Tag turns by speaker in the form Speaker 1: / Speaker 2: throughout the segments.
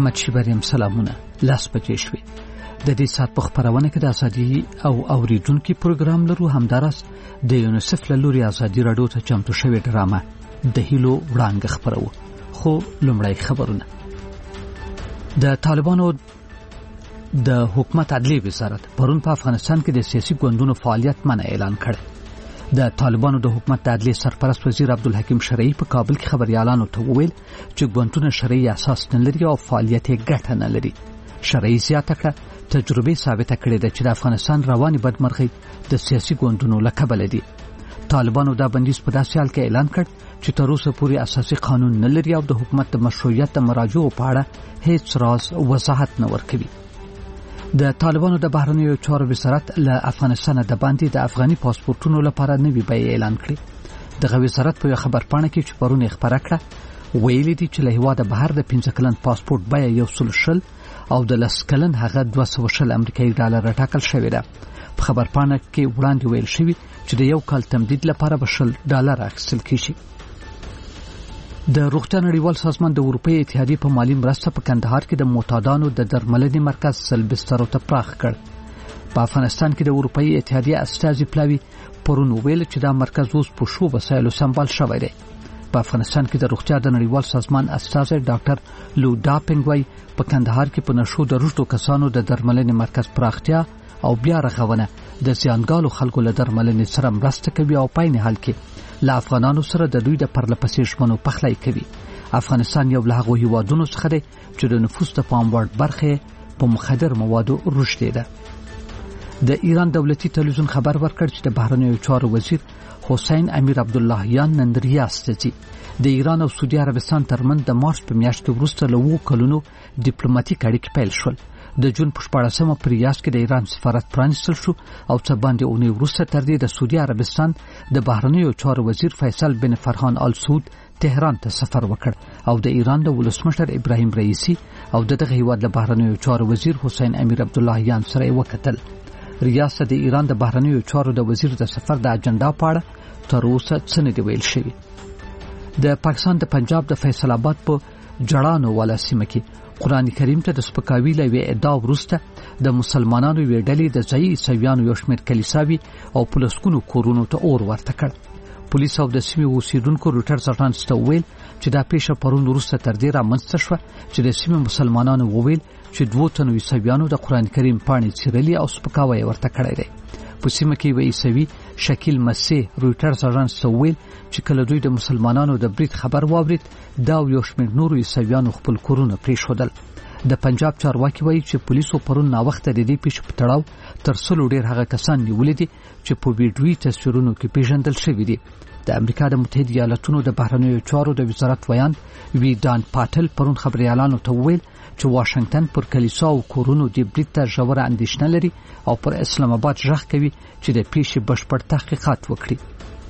Speaker 1: احمد شیبریم سلامونه. لاس بجې شوې. د دې سات په خبرونه کې د ازادي او اوریدونکو پروګرام لرو. همدارس د یونیسف له لوري ازادي راډیو ته چمتو شوې ډرامه د هیلو وړاندې خبرو. خو لومړی خبرونه. د طالبانو د حکومت عدلیه وزارت پرون په افغانستان کې د سیاسي ګوندونو فعالیت منع اعلان کړ. د طالبانو د حکومت د عدلیه سرپرست وزیر عبدالحکیم شرعي په کابل کې خبريالانو ته وویل چې ګوندونه شرعي اساس نه لري او فعالیت یې ګټه نه لري. شرعي زیاته کړه تجربه ثابته کړې ده چې د افغانستان رواني بدمرغي د سیاسي ګوندونو له کبله دي. طالبانو دا بندیز په داسې حال کې اعلان کړ چې تر اوسه پورې اساسي قانون نه لري او د حکومت د مشروعیت د مراجعو په اړه هیڅ راز وضاحت نه ورکوي. د طالبانو د بهرنیو چارو وزارت له افغانستان د باندې د افغاني پاسپورتونو لپاره نوې بیه اعلان کړې. د وزارت په خبر پاڼه کې چې پرون خبره کړه ویلي دي چې له هیواده بهر د 15 کلن پاسپورت بیه 100 او د 10 کلن هغه 200 امریکایي ډالر ټاکل شوې ده. په خبر پاڼه کې وړاندې ویل شوی چې د یو کال تمدید لپاره به $100 اخیستل کیږي. د روغتیا نړیوال سازمان د اروپאי اتحادیې په مالی مرسته په کندهار کې د معتادانو د درملنې مرکز سلبسترو ته پراخ کړ. په افغانستان کې د اروپאי اتحادیې استازي پلاوی پرون ویل چې دا مرکز اوس په شو وسایلو سمبال شوی دی. په افغانستان کې د روغتیا د نړیوال سازمان استازي ډاکټر لودا پنګوي په کندهار کې په نشو د روزو کسانو د درملنې مرکز پراختیا او بیا رغونه د زیانګالو خلکو له درملنې سره مرسته کوي او په عین حال کې له افغانانو سره د دوی د پرلپسې ژمنو پخلی کوي. افغانستان یو له هغو هیوادونو څخه دی چې د نفوس د پام وړ برخه په مخدر موادو رشد ده. د ایران دولتي تلویزیون خبر ورکړ چې د بهرنیو چارو وزیر حسین امیر عبداللهیان نن ریاض ته ځي. د ایران او سعودي عربستان ترمنځ د مارچ په میاشت وروسته له 2 کلونو ډیپلوماټیک اړیکې پیل شول. د جون په 14مه په ریاض کې د ایران سفارت پرانیستل شو او څه باندې اونۍ وروسته تر دې د سعودي عربستان د بهرنیو چارو وزیر فیصل بن فرحان آل سعود تهران ته سفر وکړ او د ایران د ولسمشر ابراهیم رئیسی او دغه هیواد د بهرنیو چارو وزیر حسین امیر عبداللهیان سره وکتل. ریاض د ایران د بهرنیو چارو د وزیر د سفر د اجنډا په اړه تر اوسه څه نه دی ویل شوی. د پاکستان د پنجاب د فیصل آباد په جړانو والا سیمه کې قرآن کریم ته د سپکاوي لوي ادعا ورسته د مسلمانانو ویډلې د ځای عیسویانو یو شمېر کلیساوي او پلسکونو کورونو ته اور ورته کړ. پولیس او د سیمې اوسیدونکو روټرز اژانس ته ویل چې دا پیښه پرون وروسته تر دې رامنځته شوه چې د سیمې مسلمانانو وویل چې 2 تنو عیسویانو د قرآن کریم پاڼې څیرلې او سپکاوی ورته کړی دی. په سیمه کې وی عیسوي شکیل مسیح روټرز اژانس ته ویل چې کله دوی د مسلمانانو د برید خبر واورید دا یو شمېر نورو عیسویانو خپل کورونه پریښودل. د پنجاب چارواکي وایي چې پولیسو پرون نا وخت د دې پیښې په تړاو تر 100 ډیر هغه کسان نیولې دي چې په ویډیوي تصویرونو کې پیژندل شوي دي. د امریکا د متحده ایالاتونو د بهرنیو چارو د وزارت ویان وی دان پاتل پرون خبريالانو ته ویل چې واشنگټن پر کلیسا او کورونو د برید ته ژوره اندېښنه لري او پر اسلام آباد ژغ کوي چې د پیښې بشپړ تحقیقات وکړي.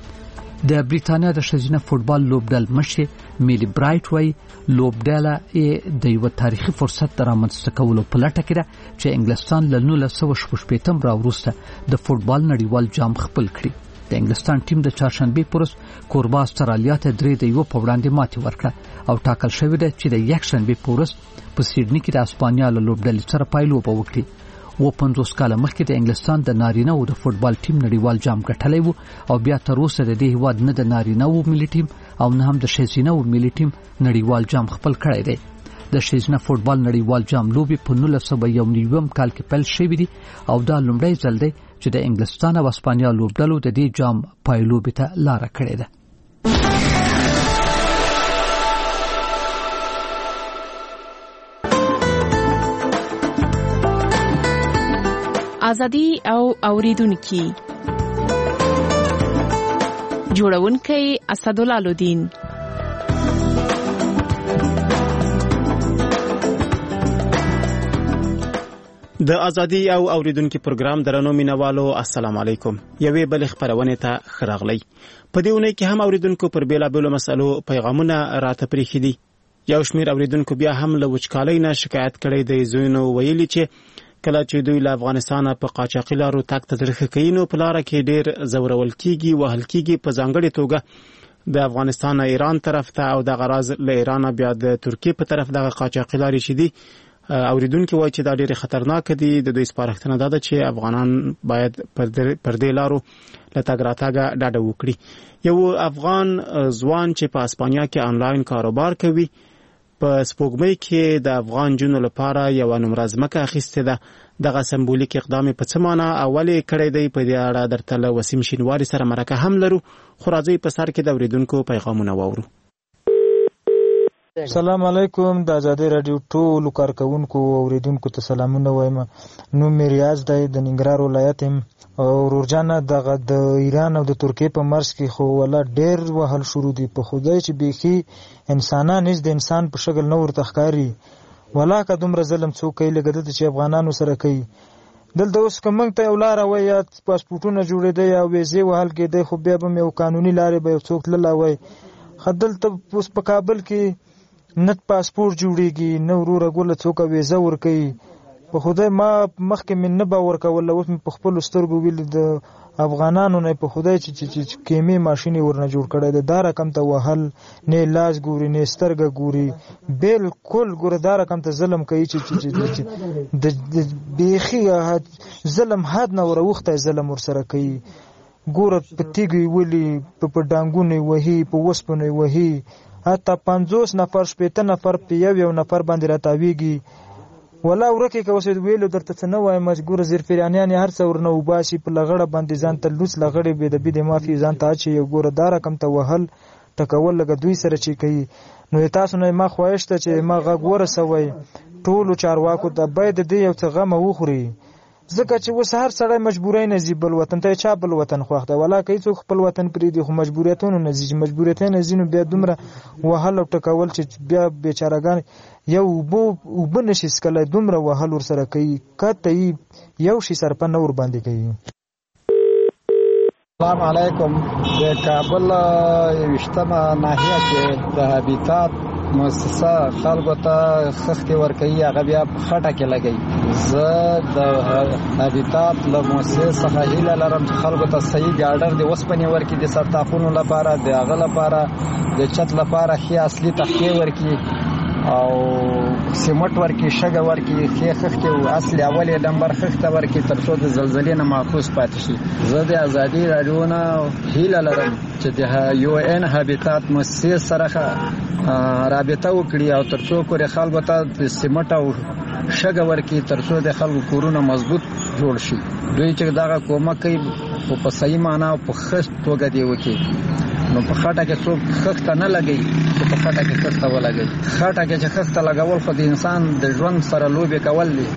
Speaker 1: د بریتانیا د ښځینه فوټبال لوبډل مشر میلی برایټ وایي لوبډله د یو تاریخي فرصت تر رامنځته کولو په لټه کې ده چې انګلستان له 1960 راوروسته د فوټبال نړیوال جام خپل کړي. د انګلستان ټیم د چهارشنبه پرس کوربا استرالیا ته 3-1 په وړاندې ماتې ورکړه او ټاکل شوی دی چې د یکشنبه پرس په سیډني کې د اسپانیا له لوبډلې سره پایلوبه وکړي. و 50 کال مخکې د انګلستان د نارینه او د فوټبال ټیم نړیوال جام ګټلی وو او بیا تر اوسه د دې هیواد نه د نارینه او ملي ټیم او نه هم د ښځینه او ملي ټیم نړیوال جام خپل کړی دی. د ښځینه فوټبال نړیوال جام لوبي په 1991 کال کې پیل شوې دي او دا لومړی ځل دی چې د انګلستان او اسپانیا لوبډلو د دې جام پایلوبې ته لار کړې ده.
Speaker 2: ازادي او اوریدونکو جوړونکي اسدالله الدین
Speaker 3: د ازادي او اوریدونکو پروګرام درنو مینوالو السلام علیکم. یوې بل خبرونه ته خراغلی. په دې ونې کې هم اوریدونکو پر بیلابېلو مسلو پیغامونه راته پریخي دي. یو شمېر اوریدونکو بیا هم له وچکالۍ نه شکایت کړي دی. زوینو ویلي چې کله چې دوی له افغانستان په قاچاقي لارو تګ ته درخه کوي نو په لار کې ډیر زورول کیږي وهل کیږي. په ځانګړي توګه د افغانستان ایران طرف ته او د غراز له ایران بیا د ترکیه په طرف دغه قاچاقي لارې چې دي اوریدونکو وایي چې دا ډېر خطرناک دي. د دوی سپارښتنه ده چې افغانان باید پر دې لارو له تګ راتګه ډډه وکړي. یو افغان ځوان چې په اسپانیا کې آنلاین کاروبار کوي په سپوږمۍ کې د افغان جنو لپاره یو نمره ځمکه اخیستې ده. دغه سمبولیک اقدام په څه معنی اولې کړی دی په دې اړه درته له وسیم شینواري سره مرکه هم لرو، خو راځئ په سر کې د اوریدونکو پیغامونه واورو.
Speaker 4: السلام علیکم. د آزادۍ رادیو ټولو کارکونکو او اوریدونکو ته سلامونه وایم. نوم مې ریاض دی، د ننګرهار ولایت یم. ورور جانه دغه د ایران او د ترکیې په مرز کې خو ولا ډېر وهل شروع دي. په خدای چې بیخي انسانان هیڅ د انسان په شکل نه ورته ښکاري. ولا که دومره ظلم څوک کوي لکه دلته چې افغانانو سره کوي. دلته اوس که موږ ته یو لاره وای یا پاسپورټونه جوړېده یا ویزې وهل کېدی، خو بیا به یو قانوني لارې به یو څوک تللی وای. خو دلته اوس په کابل کې نه پاسپورټ جوړیږي، نه وروره ګوله څوک ویزه ورکوي. په خدای ما مخکې مې نه باور کوله، اوس مې په خپلو سترګو ویلي د افغانانو نه په خدای چې کیمې ماشین یې ورنه جوړ کړی دی. دا رقم ته وهل، نه لاس ګوري نه سترګه ګوري، بالکل ګوره دا رقم ته ظلم کوي چې د بیخي ظلم حد نه وروختی ظلم ورسره کوي. ګوره په تیږې ولي، په ډانګونې وهي، په وسپنې وهي، حتی 50 نفر 60 نفر په یو نفر باندې راتاویږي. ولا ورکه که اوس ویلو درته څه نه وایم، مجبور زیرفریانیان هر څه ورنه وباسي، په لغړه باندې ځان ته لوڅ لغړې به د بده مافي ځان ته اچي. یو ګوره دا رقم ته وهل ټکول لګه دوی سره چې کوي. نو تاسو نه ما خواهش ته چې ما غږ ورسوي ټولو چارواکو ته، باید دې یو څه غم وخوري. ځکه چې اوس هر سړی مجبورای نه ځي بل وطن ته. چا بل وطن خوښ دی؟ ولا که هیڅوک خپل وطن پرېږدي، خو مجبوریتونه نه ځي. مجبوریتونه ځي نو بیا دومره وهل او ټکول چې بیا بیچارهګان یو اوبه نشي څکلی، دومره وهل ورسره کوي. کته یو شي سرپه نه ورباندې کوي.
Speaker 5: السلام علیکم. د کابل 20مه ناحیه کې د هابیتات مؤسسه خلکو ته خښتې ورکوي، هغه بیا په خټه کې لګوي. زه د هابیتات له مؤسسې څخه هیله لرم چې خلکو ته صحیح ګاډر د اوسپنې ورکړي، د سرطاقونو لپاره، د هغه لپاره د چت لپاره ښې اصلي تختې ورکړي او سیمټ ورکړي، شګه ورکړي، ښې خښتې اصلي اول نمبر خښته ورکړي تر څو د زلزلې نه محفوظ پاتې شي. زه د ازادي راډیو نه هیله لرم چې د UN هابیتات مؤسسې سره رابطه وکړي او تر څو پورې خلکو ته د سیمټ او شګه ورکړي تر څو د خلکو کورونه مضبوط جوړ شي. دوی چې دغه کومک کوي خو په صحیح معنا او په ښه توګه دی وکړي. نو په خټه کې څوک خښته نه لګوي، چې په خټه کې خښته ولګوي. خټه کې چې خښته لګول خو د انسان د ژوند سره لوبې کول دي.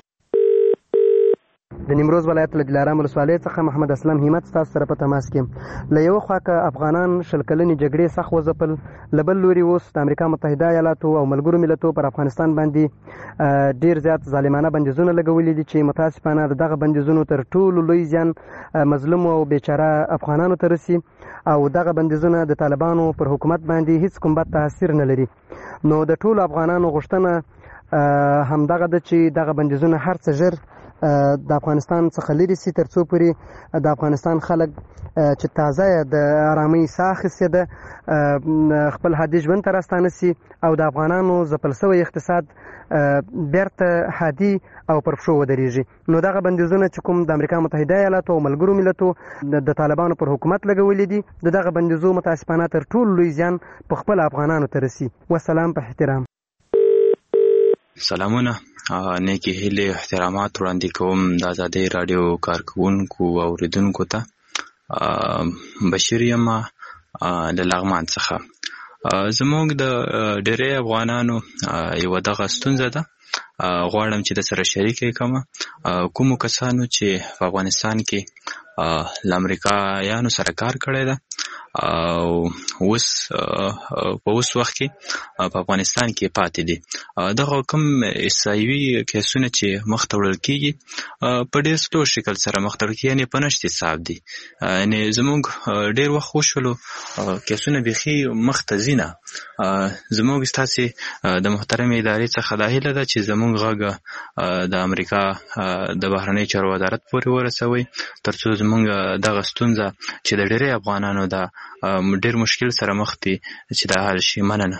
Speaker 6: د نیمروز ولایت له دلارام ولسوالۍ څخه محمد اسلام همت تاسو سره په تماس کې. له یو خوا که افغانان شل کلنې جګړې سخت وځپل، له بل لوري اوس د امریکا متحده ایالاتو او ملګرو ملتو پر افغانستان باندې ډیر زیات ظالمانه بندیزونه لګولي دي چې متاسفانه دغه بندیزونو تر ټولو لوی زیان مظلوم او بیچاره افغانانو ته رسي او دغه بندیزونه د طالبانو پر حکومت باندې هیڅ کوم بد تاثیر نه لري. نو د ټولو افغانانو غوښتنه همدغه ده چې دغه بندیزونه هر څه ژر د افغانستان څخه لري سي، تر څو پورې د افغانستان خلک چې تازه د آرامۍ ساه اخیستې ده خپل عادي ژوند ته راستانه سي او د افغانانو ځپل شوی اقتصاد بیرته عادي او پر پښو ودرېږي. نو دغه بندیزونه چې کوم د امریکا متحده ایالاتو او ملګرو ملتو د طالبانو پر حکومت لګولي دي، دغه بندیزو متاسفانه تر ټولو لوی زیان په خپل افغانانو ته رسي. والسلام په احترام.
Speaker 7: سلامونه، نیکی هیلې احترامات وړاندې کوم د آزادۍ راډیو کارکونکو او اوریدونکو ته. بشیر یم د لغمان څخه. زموږ د ډېری افغانانو یوه دغه ستونزه ده، غواړم چې د سره شریکه کومه. کومو کسانو چې په افغانستان کې له امریکایانو سره کار کړی ده او اوس په اوس وخت کې په افغانستان کې پاتې دي، دغه کوم احصایوي کیسونه چې مخته وړل کېږي په ډېر سلو شکل سره مخته وړل کېږي، یعنې په نشت حساب دي. یعنې زموږ ډېر وخت وشولو کیسونه بیخي مخته ځي نه. زموږ ستاسې د محترمې ادارې څخه دا هیله ده چې زموږ غږ د امریکا د بهرنیو چارو وزارت پورې ورسوئ تر څو زموږ دغه ستونزه چې د ډېری افغانانو ده ډېر مشکل سره مخ دي چې دا حل شي. مننه.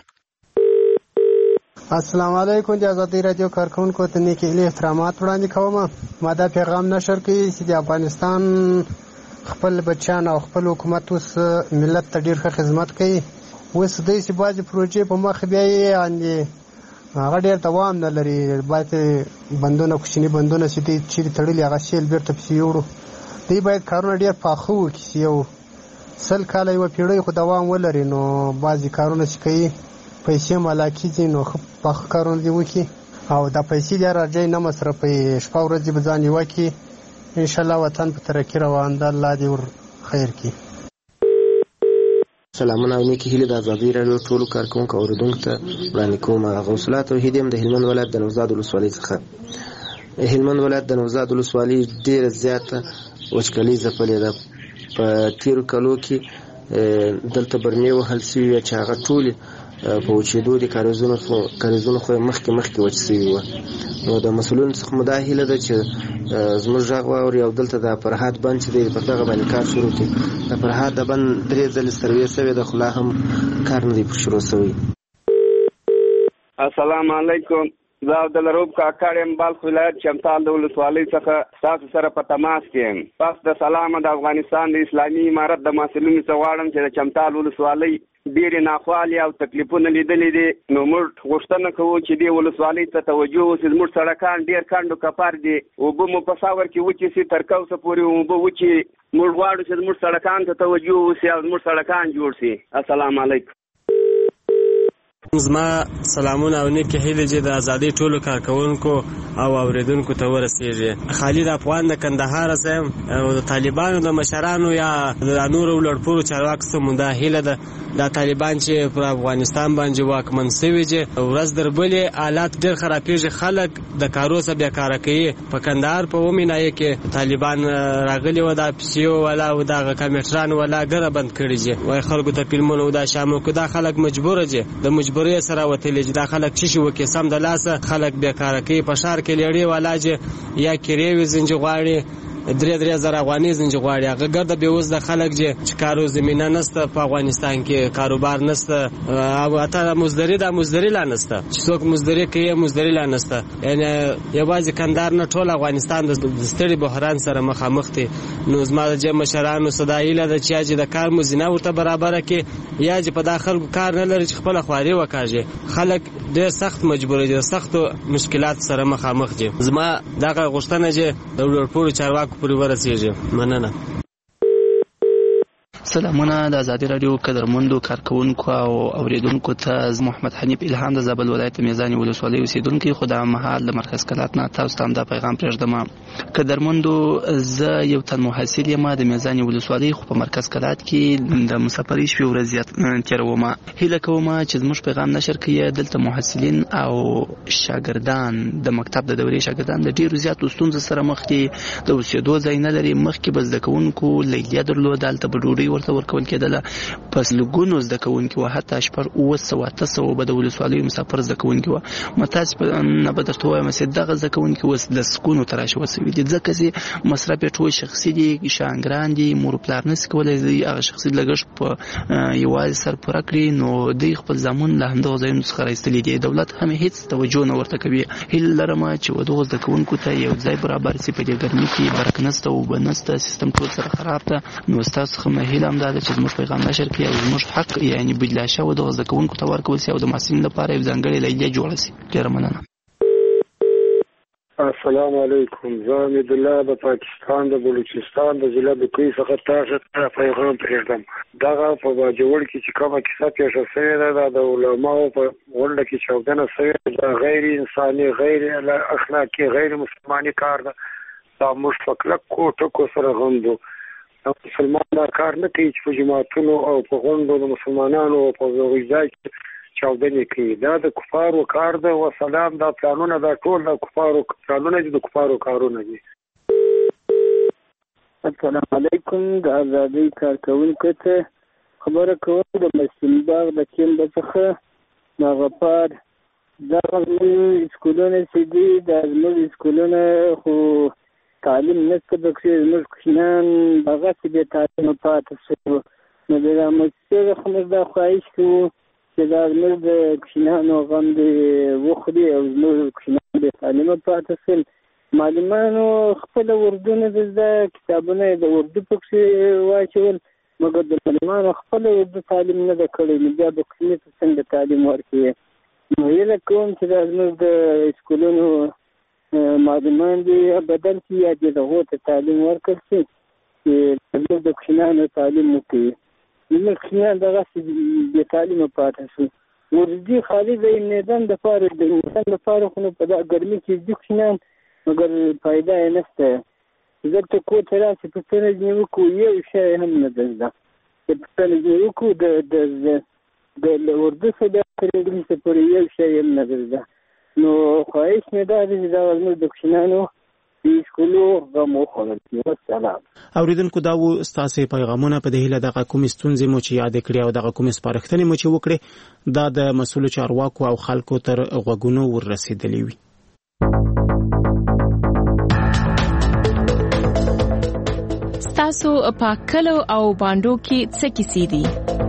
Speaker 6: السلام علیکم. د ازادي رادیو کارکونکو ته نیک هیلې احترامات وړاندې کوم. ما دا پیغام نشر کړی چې د افغانستان خپل بچیان او خپل حکومت اوس ملت ته ډېر ښه خدمت کوي. اوس دوی چې بعضې پروژې په مخ بیا یې هغه ډېر دوام نه لري. باید بندونه کوچني بندونه چې دوی چیرې تړلي هغه سیل بېرته پسې یوړو. دوی باید کارونه ډېر پاخه وکړي چې یو 100 کاله یوه پیړۍ خو دوام ولري. نو بعضې کارونه چې کوي پیسې مالا کېږي نو ښه پاخه کارونه دې وکړي او دا پیسې دې راځي نه مصرفوي. شپه ورځ دې به ځان یوه کړي. انشاءالله وطن په ترقي روان ده. الله دې ور خیر کړي.
Speaker 8: سلامونه او نیکې هیلې د ازادي راډیو ټولو کارکوونکو اوریدونکو ته وړاندې کوم. غوث الله توحیدي یم د هلمند ولایت د نوزاد ولسوالۍ څخه. هلمند ولایت د نوزاد ولسوالۍ ډېره زیاته وچکالي ځپلې ده. په تېرو کالو کې دلته برمې وهل سوي چې هغه ټولې په وچېدو دي. کاریزونه خو مخکې وچ سوي وه. نو د مسؤلینو څخه مو دا هیله ده چې زموږ غږ واوري او دلته د فرهاد بند چې دی پر دغه باندې کار شروع کړي. د فرهاد د بند 3 ځلې سروې سوې ده خو لا هم کار نه دی شروع سوی.
Speaker 9: السلام علیکم. زه عبدالرؤف کاکړ یم، بلخ ولایت چمتال د ولسوالۍ څخه ستاسو سره په تماس کې یم. پس د سلامه د افغانستان د اسلامي امارت د مسؤلینو څخه غواړم چې د چمتال ولسوالۍ ډېرې ناخوالې او تکلیفونه لیدلې دي. نو موږ غوښتنه کوو چې دې ولسوالۍ ته توجه وشي. زموږ سړکان ډېر کڼ و کپر دي. اوبه مو په ساور کې وچې سي، تر کوسه پورې اوبه وچې. موږ غواړو چې زموږ سړکان ته توجه وشي او زموږ سړکان جوړ شي. السلام علیکم.
Speaker 10: زما سلامونه او نیکې هیلې چې د ازادۍ ټولو کارکوونکو او اوریدونکو ته ورسیږي. خالد افغان د کندهار یم او د طالبانو د مشرانو یا د نورو لوړپوړو چارواکو څخه مونږ دا هیله ده دا طالبان چې پر افغانستان باندې واکمن سوي دي ورځ در بلې حالات ډېر خرابېږي. خلک د کارو څخه بیکاره کوي. په کندهار په ومینایه کې طالبان راغلي و، دا پیسیو ولا او دغه کمپیوټران ولا ګره بند کړي دي. وایي خلکو ته فلمونه دا شامل کړه. دا خلک مجبور دي د مجبورۍ سره وتلي دي. دا خلک چې شو کې سم د لاسه خلک بیکاره کوي. په ښار کې لړې ولاجه یا کریوي زنجي غواړي 3,000 افغانۍ زنجي غواړي. هغه ګرده بېوزله خلک چې کارو زمینه نشته په افغانستان کې، کاروبار نشته او حتی مزدوري لا نشته. چې څوک مزدوري کوي مزدوري لا نشته. یعنې یوازې کندهار نه ټول افغانستان د ستړي بحران سره مخامخ دي. نو زما د مشرانو صدا هیله ده چې د کار مزینه ورته برابره کړي یا چې په داخل کار نه لري چې خپل خواري وکاږي. خلک ډېر سخت مجبور دي، سخت مشکلات سره مخامخ دي. زما دغه غوښتنه چې د لوړپوړو چارواکو پورې ورسیږي. مننه.
Speaker 11: سلامونه د ازادي راډیو قدرمندو کارکوونکو او اوریدونکو ته. محمد حنیف الهام د زابل ولایت میزانی ولسوالۍ اوسیدونکی. خو د مهال د مرکز کلات نه تاسو ته دا پیغام پرېږدم. قدرمندو زه یو تن محصل یم د میزانی ولسوالۍ، خو په مرکز کلات کې د مسافرۍ شپې ورځې تېروم. هیله کوم چې زموږ پیغام نشر کړئ. دلته محصلین او شاګردان د مکتب د دورې شاګردان د ډېرو زیاتو ستونزو سره مخ دي. د اوسېدو ځای نه لري. مخکې به زده کوونکو لیلیه درلوده، هلته به ډوډۍ ورته ورکول کېدله. پس لږونو زده کوونکي وو، حتی 800 به د ولسوالیو مسافر زده کوونکي وو. متاسفانه به درته ووایم چې دغه زده کوونکي اوس لسګونو ته راشوه سوي دي، ځکه چې مصرف یې ټول شخصي دي، شاګردان دي، مور پلار نشي کولی هغه شخصي لګښت په یوازې سر پوره کړي. نو دوی خپل زامن له همدغو ځایونو څخه راایستلي دي. دولت هم هېڅ توجه نه ورته کوي. هیله لرم چې دغو زده کوونکو ته یو ځای برابر شي. په دې ګرمۍ کې برق نشته، اوبه نشته، سیستم ټول سره خراب ده. نو ستاسو څخه مې هیله هم دا ده چې زموږ پیغام نشر کړي او زموږ حق یعنې بدله شوی دغو زده کوونکو ته ورکول شي او د محصلینو لپاره یو ځانګړې لیلیه جوړه شي. ډېره مننه.
Speaker 12: السلام علیکم. زه حمیدالله د پاکستان د بلوچستان د ضلع د کوی څخه تاسو ته پیغام پرېږدم. دغه په باجوړ کې چې کومه کیسه پیښه شوې ده دا د علماو په غونډه کې چاودنه شوې ده. غیر انساني، غیر اخلاقي، غیر مسلماني کار ده. دا موږ په کلکو ټکو سره غندو. مسلمان دا کار نه کوي چې په جماعتونو او په غونډو د مسلمانانو او په ځای کې چاودنې کوي. دا د کفارو کار ده. وسلام دا پلانونه دا ټول د کفارو پلانونه دي، د کفارو کارونه دي.
Speaker 13: السلام علیکم. د ازادۍ کارکوونکو ته خبره کوم د مسلم باغ د کیمبه څخه ناغپار. دغه سکولونه چې دي دا زموږ سکولونه خو تعلیم نشته پکې. زموږ کوچنیان هغسې بې تعلیمه پاتې شوي. نو د مؤسسې څخه موږ دا خواهش کوو چې دا زموږ د کوچنیانو غم دې وخوري او زموږ کوچنیان بې تعلیمه پاتې شول. معلمانو خپله اردو نه زده، کتابونه یې د اردو پکښې واچول، مګر د معلمانو خپله اردو تعلیم نه ده کړی، نو بیا به کوچني ته څنګه تعلیم ورکوي؟ نو هیله کوم چې دا زموږ د سکولونو معلمان دي بدل شي یا دې هغو ته تعلیم ورکړل شي چې زموږ د کوچنیانو تعلیم وکړي. زموږ کوچنیان دغسې بې تعلیمه پاتې شو. ورځي خالي د میدان دپاره د انسان دپاره خو نو په دا ګرمي کې ځي کوچنیان، مګر فایده یې نشته. دلته کور ته راشي پوښتنه ځینې وکړو، یو شی هم نه ده زده. چې پوښتنه ځینې وکړو د اردو څخه بیا تر انګلیسه پورې یو شی هم نه ده زده. نو خواهش مې دا دی چې دا زموږ د کوچنیانو د سکولو غم وخوړل شي. والسلام.
Speaker 3: اوریدونکو دا و ستاسې پیغامونه. په دې هیله دغه کومې ستونزې مو چې یادې کړې او دغه کومې سپارښتنې مو چې وکړې دا د مسؤلو چارواکو او خلکو تر غوږونو وررسېدلې وي.
Speaker 2: تاسو په کلو او باندو کې څه کیسې دي؟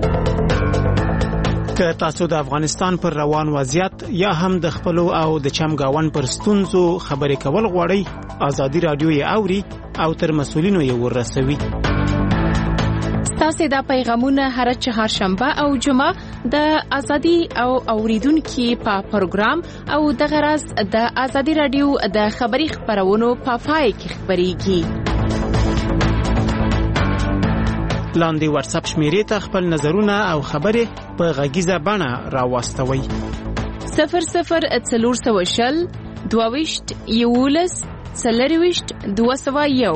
Speaker 3: که تاسو د افغانستان پر روان وضعیت یا هم د خپلو او د چمګاون پر ستونزو خبرې کول غواړئ، ازادي رادیو یې اوري او تر مسؤلینو یې ورسوي.
Speaker 2: ستاسو دا پیغامونه هر چهارشنبه او جمعه د ازادي او اوریدونکو په پروګرام او د غرض د ازادي رادیو د خبري خبرونو په پای کې خبريږي.
Speaker 3: لاندې واتس اپ شمیرې ته خپل نظرونه او خبرې په غږیزه بڼه راوستوئ.
Speaker 2: 0040 22 11 40 201.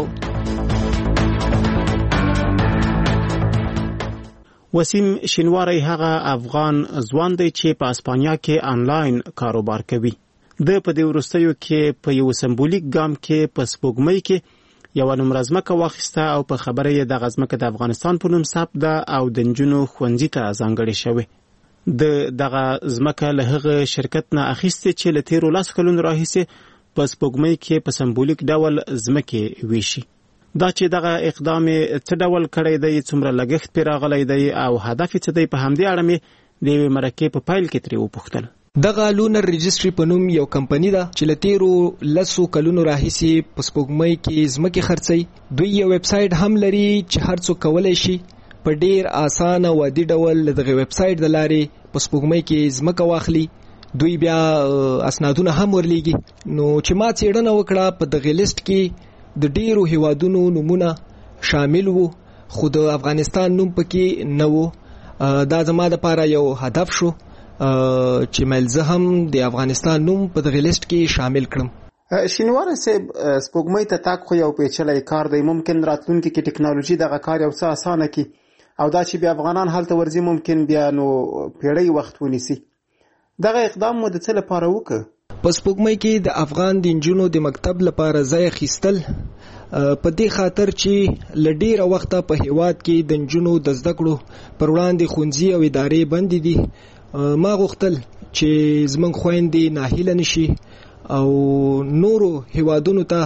Speaker 3: وسیم شینواری هغه افغان ځوان دی چې په اسپانیا کې آنلاین کاروبار کوي. د په دې وروستیو کې په یو سمبولیک ګام کې په سپوږمۍ کې یو نومره ځمکه واخیسته او په خبره یې د ځمکه د افغانستان په نوم ثبت ده او د نجونو ښوونځي ته ځانګړې شوې. د دغه ځمکه له هغه شرکت نه اخیستې چې له تیرو 10 کلونو راهیسې په سپوږمۍ کې په سمبولیک ډول ځمکې ویشي. دا چې دغه اقدام څه ډول کړی دی، څومره لګښت پرې راغلی دی او هدف څه دی، په همدې اړه مې د یوې مرکې په پیل کې ترې وپوښتل.
Speaker 14: دغه لونر رجستری په نوم یو کمپنی ده چې لتیرو 10 کلونو راهیسې په سپوږمۍ کې ځمکې خرڅي. دوی یو ویب سټ هم لري چې هر څوک کولای شي په ډیر اسانه او عادي ډول دغه ویب سټ د لارې په سپوږمۍ کې ځمکه واخلي. دوی بیا اسنادونه هم ورلېږي. نو چې ما څېړنه وکړه په دغه لیست کې د ډیرو هیوادونو نمونه شامل وو، خو د افغانستان نوم پکې نه وو. دا زما لپاره یو هدف شو چې ملزه هم د افغانستان نوم په دغه لیست کې شامل کړم.
Speaker 3: شینواره صاحب، سپوږمۍ ته تاک خو یو پیچلی کار دی. ممکن راتلونکي کې ټکنالوژي دغه کار یو څه اسانه کړي او دا چې بیا افغانان هلته ورځي ممکن بیا نو پیړۍ وخت ونیسي. دغه اقدام مو د څه لپاره وکړ؟
Speaker 14: په سپوږمۍ کې د افغان د نجونو د مکتب لپاره ځای اخیستل په دې خاطر چې لډیره وخته په هیواد کې د نجونو د زده کړو پر وړاندې ښوونځي او ادارې بند دي. ما غوښتل چې زمونږ خويندې ناهیله نشي او نورو هیوادونو ته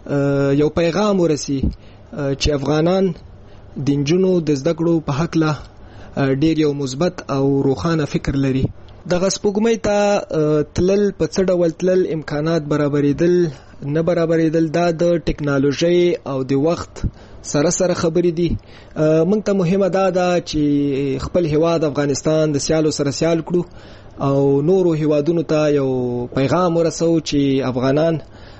Speaker 14: یو پیغام ورسي چې افغانان د نجونو د زده کړو په حق له ډیر یو مثبت او روښانه فکر لري. دغه سپوږمۍ ته تلل په څه ډول تلل، امکانات برابرېدل نه برابرېدل، دا د ټکنالوژي او د وخت سره سره خبرې دي. موږ ته مهمه ده چې خپل هیواد افغانستان د سیالو سره سیال کړو او نورو هیوادونو ته یو پیغام ورسو چې افغانان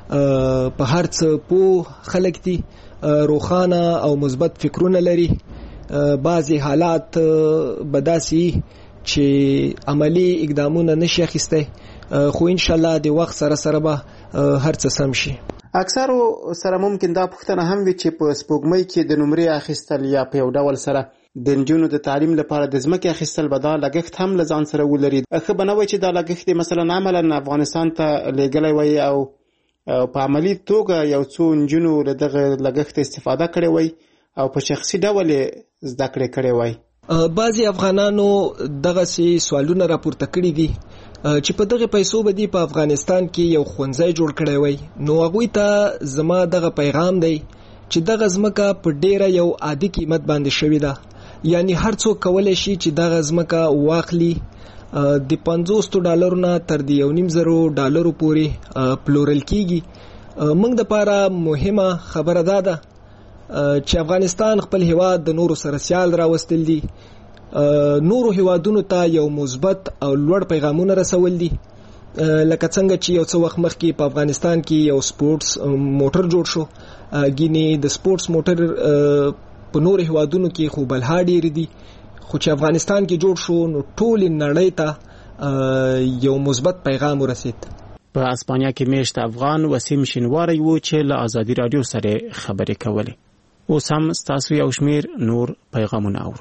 Speaker 14: په هر څه پوه خلک دي، روښانه او مثبت فکرونه لري. بعضی حالات بداسي چې عملی اقدامونه نشي اخیسته، خو ان شاء الله د وخت سره سره به هر څه سم شي.
Speaker 3: اکثر سره ممکن دا پوښتنه هم وي چې په سپوږمۍ کې د نمرې اخیستل یا په یو ډول سره د نجونو د تعلیم لپاره د ځمکې اخیستل به دا لګښت هم له ځان سره ولري. ښه به نه وي چې دا لګښت مثلا عملا افغانستان ته لیږلی وي او په عملي توګه یو څو نجونو له دغه لګښت استفاده کړې وي او په شخصي ډول زده کړې کړې وي.
Speaker 14: بعضی افغانانو دغه سوالونه راپورته کړي دي چې په دغه پیسو به دی په افغانستان کې یو ښوونځی جوړ کړی وي. نو هغوی ته زما دغه پیغام دی چې دغه ځمکه په ډیره یو عادي قیمت باندې شوې ده. یعنی هر څوک کولای شي چې دغه ځمکه واخلي د $50 نه تر $1.5 پورې پلورل کیږي. موږ د لپاره مهمه خبره ده چې افغانستان خپل هیواد د نورو سره سیال راوستل دي، نورو هیوادونو ته یو مثبت او لوړ پیغامونه رسول دي. لکه څنګه چې یو څه وخت مخکې په افغانستان کې یو سپورتس موټر جوړ شو، ګینه د سپورتس موټر په نورو هیوادونو کې خو بلها ډیر دي، خو چې افغانستان کې جوړ شو نو ټول نړۍ ته یو مثبت پیغام ورسید.
Speaker 3: په اسپانیا کې میشت افغان وسیم شینواری وو چې له ازادي رادیو سره خبرې کولې. اوس هم ستاسو یو شمیر نور پیغامونه اورو.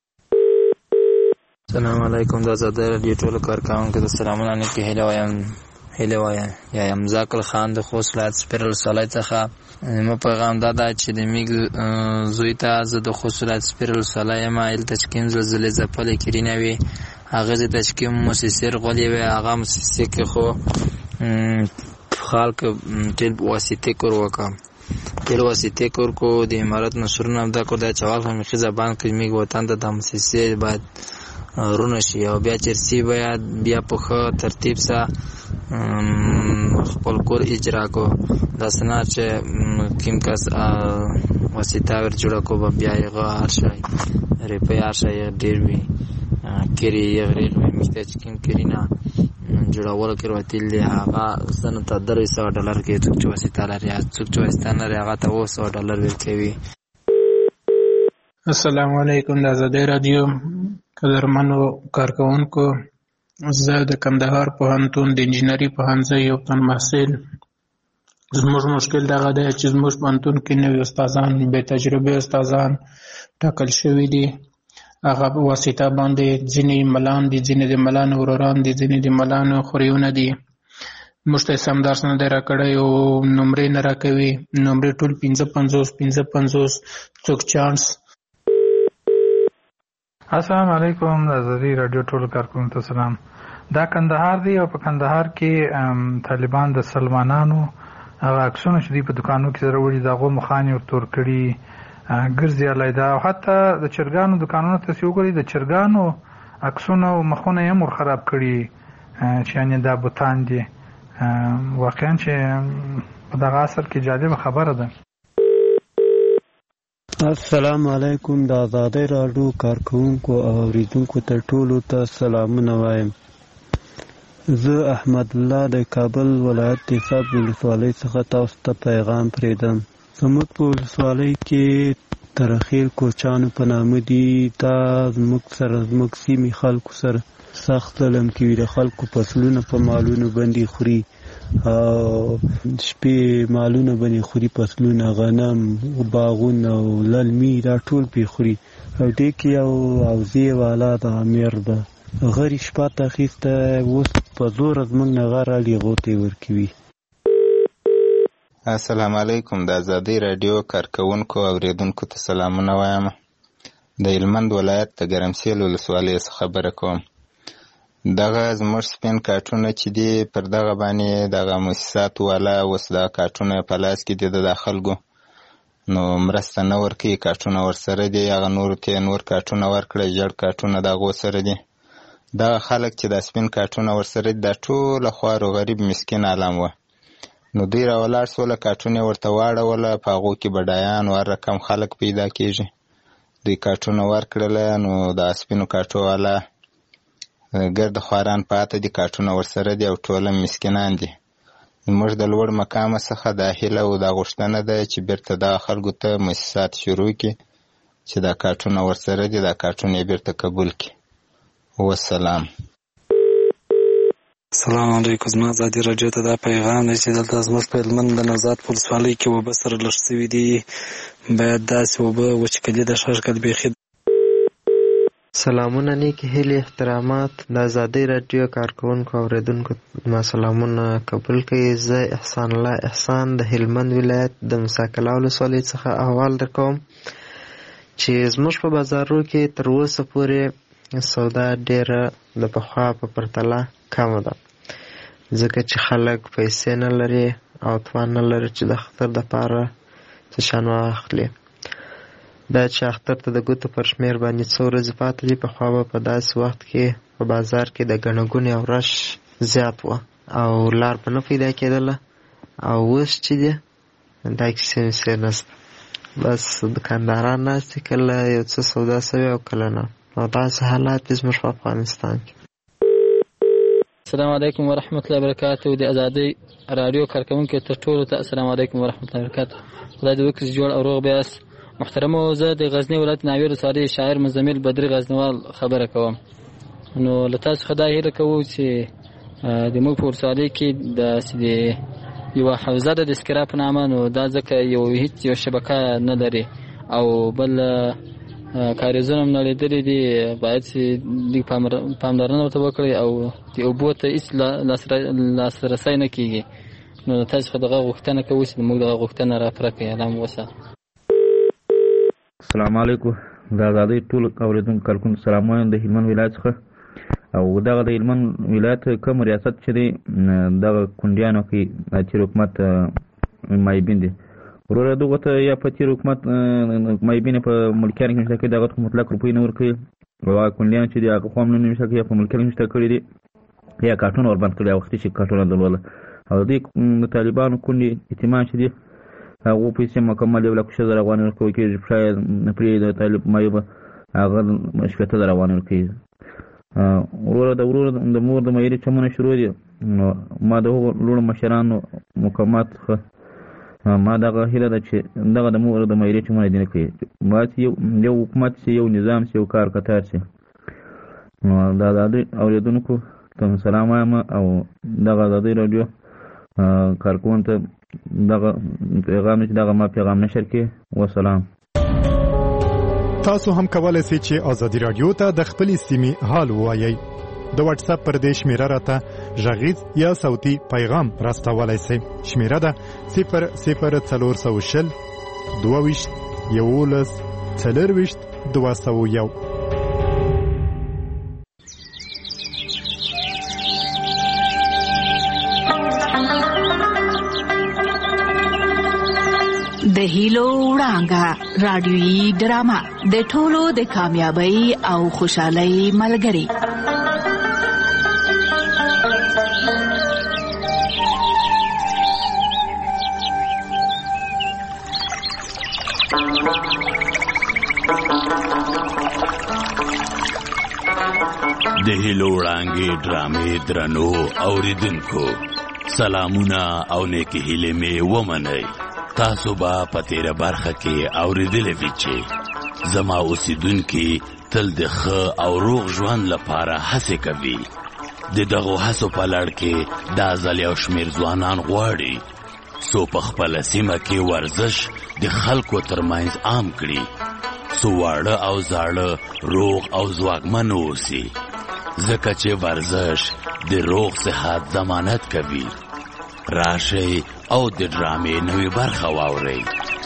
Speaker 15: السلام علیکم د آزادی رادیو ټول کارکونکو د سلامونه نه کې هله وایم یم ذاکر خان د خوست ولایت سپیرل سالای څخه. مې پیغام دا چې د میګ زوی ته زه د خوست ولایت سپیرل سالای ما ال تشکین زلزلې ځپلې کړینوي هغه د تشکین مؤسسه غولې وي هغه مؤسسه کې خو خلک تل واسطه کور وکم تل واسطه کور کو د امارات نشرونه دا کو د چوال هم خي زبان کې میګ وطن د مؤسسه باید رونه شي او بیا چرسی بیا په ترتیب سره خپل کور اجرا کو دا سنا چې کیم کس واسطه ور جوړ کو بیا یې هر شي ریپیر شي ډیر وی کری یې غیر مشته چې کیم کرینا جوړول کړو تل دی هغه سن ته $300 کې چې واسطه لري چې واسطه نه هغه ته $100 ورکوي.
Speaker 16: السلام علیکم د آزادی رادیو قدرمنو کارکونکو، زه د کندهار پوهنتون د انجینری پوهنځي یو تن محصل. زموږ مشکل دغه دی چې زموږ پوهنتون کې نوي استادان بې تجربه استادان ټاکل شوي دي. هغه په واسطه باندې ځینې ملان دي، ځینې د ملانو وروران دي، ځینې د ملانو خوریونه دي. موږ ته سم درس نه دی راکړی او نمرې نه راکوي. نمرې ټول 55 څوک چانس.
Speaker 17: السلام علیکم د آزادی رادیو ټول کارکونکو ته سلام. دا کندهار دی او په کندهار کې طالبان د سلمانانو هغه عکسونه چې په دکانو کې وروړي دغه مخاني او تور کړي ګرځي علیدا او حتی د چرګانو دکانونو ته وګوري د چرګانو عکسونه او مخونه یې مور خراب کړي چې یعنی دا بوتان دي. واقعا چې په دغه اثر کې جالب خبره ده.
Speaker 18: السلام علیکم د آزادی رادیو کارکونکو او اوریدونکو ته ټولو ته سلامونه وایم. زه احمد الله د کابل ولایت د صاب ولسوالۍ څخه تاسو ته پیغام پرېږدم. زموږ په ولسوالۍ کې ترخیل کوچانو په نامه دي. دا زموږ سیمې خلکو سره سخت ظلم کوي. د خلکو فصلونه په مالونو باندې خوري او شپې مالونه باندې خوري، فصلونه، غنم، باغونه او للمي دا ټول پې خوري. او دې کې یو اوزې والا د امیر ده غري شپه ته اخیسته اوس په زور زموږ نه غره لیغو ته یې ورکوي.
Speaker 19: السلام علیکم د آزادی رادیو کارکونکو او اوریدونکو ته سلامونه وایم. د هلمند ولایت د ګرمسیل ولسوالۍ څخه خبره کوم. دغه زموږ سپین کارټونه چې دي پر دغه باندې دغه مؤسسات والا اوس دا کارټونه په لاس کې دي د خلکو نو مرسته نه ورکوي. کارټونه ورسره دي، هغه نورو ته نور کارټونه ورکړي، ژړ کارټونه د هغو سره دي. دغه خلک چې دا سپین کارټونه ورسره دي دا ټوله خوارو غریب مسکین عالم وه. نو دوی راولاړ سوله کارټونه ورته واړوله، په هغو کې بډایان او هر رقم خلک پیدا کېږي. دوی کارټونه ورکړله نو د سپینو کارټو والا ګرد خواران پاته دي، کارټونه ورسره دي او ټوله مسکینان دي. موږ د لوړ مقامه څخه دا هیله او دا غوښتنه ده چې بیرته دغه خلکو ته مؤسسات شروع کړي چې دا کارټونه ورسره دي، دا کارټونه یې بیرته قبول کړي. والسلام.
Speaker 20: السلام علیکم. زما آزادي رادیو ته دا پیغام دی چې دلته زموږ په هلمند د نوزاد په ولسوالۍ کې اوبه سره لږ سوي دي، باید داسې اوبه وچکلي د ښه شکل بیخي.
Speaker 8: سلامونه، نیکی هیلې، احترامات د آزادی رادیو کارکونکو او اوریدونکو ما سلامونه قبول کړئ. زه احسان الله احسان د هلمند ولایت د موسی کلا ولسوالۍ څخه احوال درکوم چې زموږ په بازارو کې تر اوسه پورې سودا ډیره د پخوا په پرتله کمه ده، ځکه چې خلک پیسې نه لري او توان نه لري چې د اختر دپاره څه شیان واخلي. دا چې اختر ته د ګوتو پر شمېر باندې څو ورځې پاتې دي. پخوا به په داسې وخت کې په بازار کې د ګڼه ګوڼې او رش زیات وه او لار به نه پیدا کېدله، او اوس چې دی دا کیسې ویسې نشته. بس دکانداران ناست دي، کله یو څه سودا سوي او کله نه. نو داسې حالات دي زموږ په افغانستان کې.
Speaker 21: السلام علیکم ورحمت الله وبرکاتو. د ازادۍ راډیو کارکوونکو ته ټولو ته السلام علیکم ورحمت الله وبرکاتو. خدای دې وکړي جوړ او روغ بیاست. محترمو، زه د غزني ولایت ناوې ولسوالۍ شاعر مزمل بدري غزنوال خبره کوم. نو له تاسو څخه دا هیله کوو چې د موږ په ولسوالۍ کې داسې یوه حوزه ده د اسکرا په نامه، نو دا ځکه هیڅ یو شبکه نه لري او بل کاریزونه هم نه لیدلي دي. باید چې لږ پاملرنه ورته وکړئ او د اوبو ته هېڅ لاسرسی نه کېږي. نو د تاسو څخه دغه غوښتنه کوو چې موږ دغه غوښتنه راپوره کړئ. الله مو وساتي.
Speaker 22: السلام علیکم. د ازادۍ ټول اورېدونکو کارکوونکو سلامونه د هلمند ولایت څخه. او دغه د هلمند ولایت کوم ریاست چې دی دغه کونډیانو کې تېر حکومت مایبین دي. وروره دغه ته یا په تېر حکومت مایبین په ملکیانو کې نشته کړي، دغه ته مطلق روپۍ نه ورکوي، او هغه کونډیان چې دي هغه خو هم نه نشته کړي، یا په ملکیانو کې نشته کړي دي، یا کارټونه ورباند کړي، وختي چې کارټونه درلوده. او د طالبانو کونډې یتیمان چې دي هغو پیسې مکمل 1,00,000 افغانۍ ورکول کېږي. شاید پرې د طالب مایوبه هغه 70,000 افغانۍ ورکوي. وروره د مور د معیاري چمونه شروع دي. نو ما د هغو لوړو مشرانو مقامات څخه ما دغه هیله ده چې دغه د مور د معیاري چمونه دې نه کوي. باید یو حکومت شي، یو نظام شي، یو کار کتار شي. نو د ازادۍ اورېدونکو ته سلام وایم او دغه ازادۍ راډیو کارکوونکو ته دغه پیغام چې دغه ما پیغام نشر کړي. وسلام.
Speaker 23: تاسو هم کولای شئ چې ازادي رادیو ته د خپل سیمې حال ووایئ. د واتس اپ پر دې شمیره راته غږیز یا صوتي پیغام راستولای شئ. شمیره ده 00420 22 11 40 201.
Speaker 24: د هیلو وړانګه رادیويي ډرامه د ټولو د کامیابی او خوشحالۍ ملګری.
Speaker 25: د هیلو وړانګې ډرامې درنو اوریدونکو سلامونه او نیکی هیلې مې ومنئ. تاسو به په تیره برخه کې اوریدلې وي چې زما اوسیدونکي تل د ښه او روغ ژوند لپاره هڅې کوي. د دغو هڅو په لړ کې دا ځل یو شمېر ځوانان غواړي څو په خپله سیمه کې ورزش د خلکو ترمنځ عام کړي، څو واړه او زاړه روغ او ځواکمن اوسي، ځکه چې ورزش د روغ صحت ضمانت کوي. راشئ او د ډرامې نوې برخه واورئ.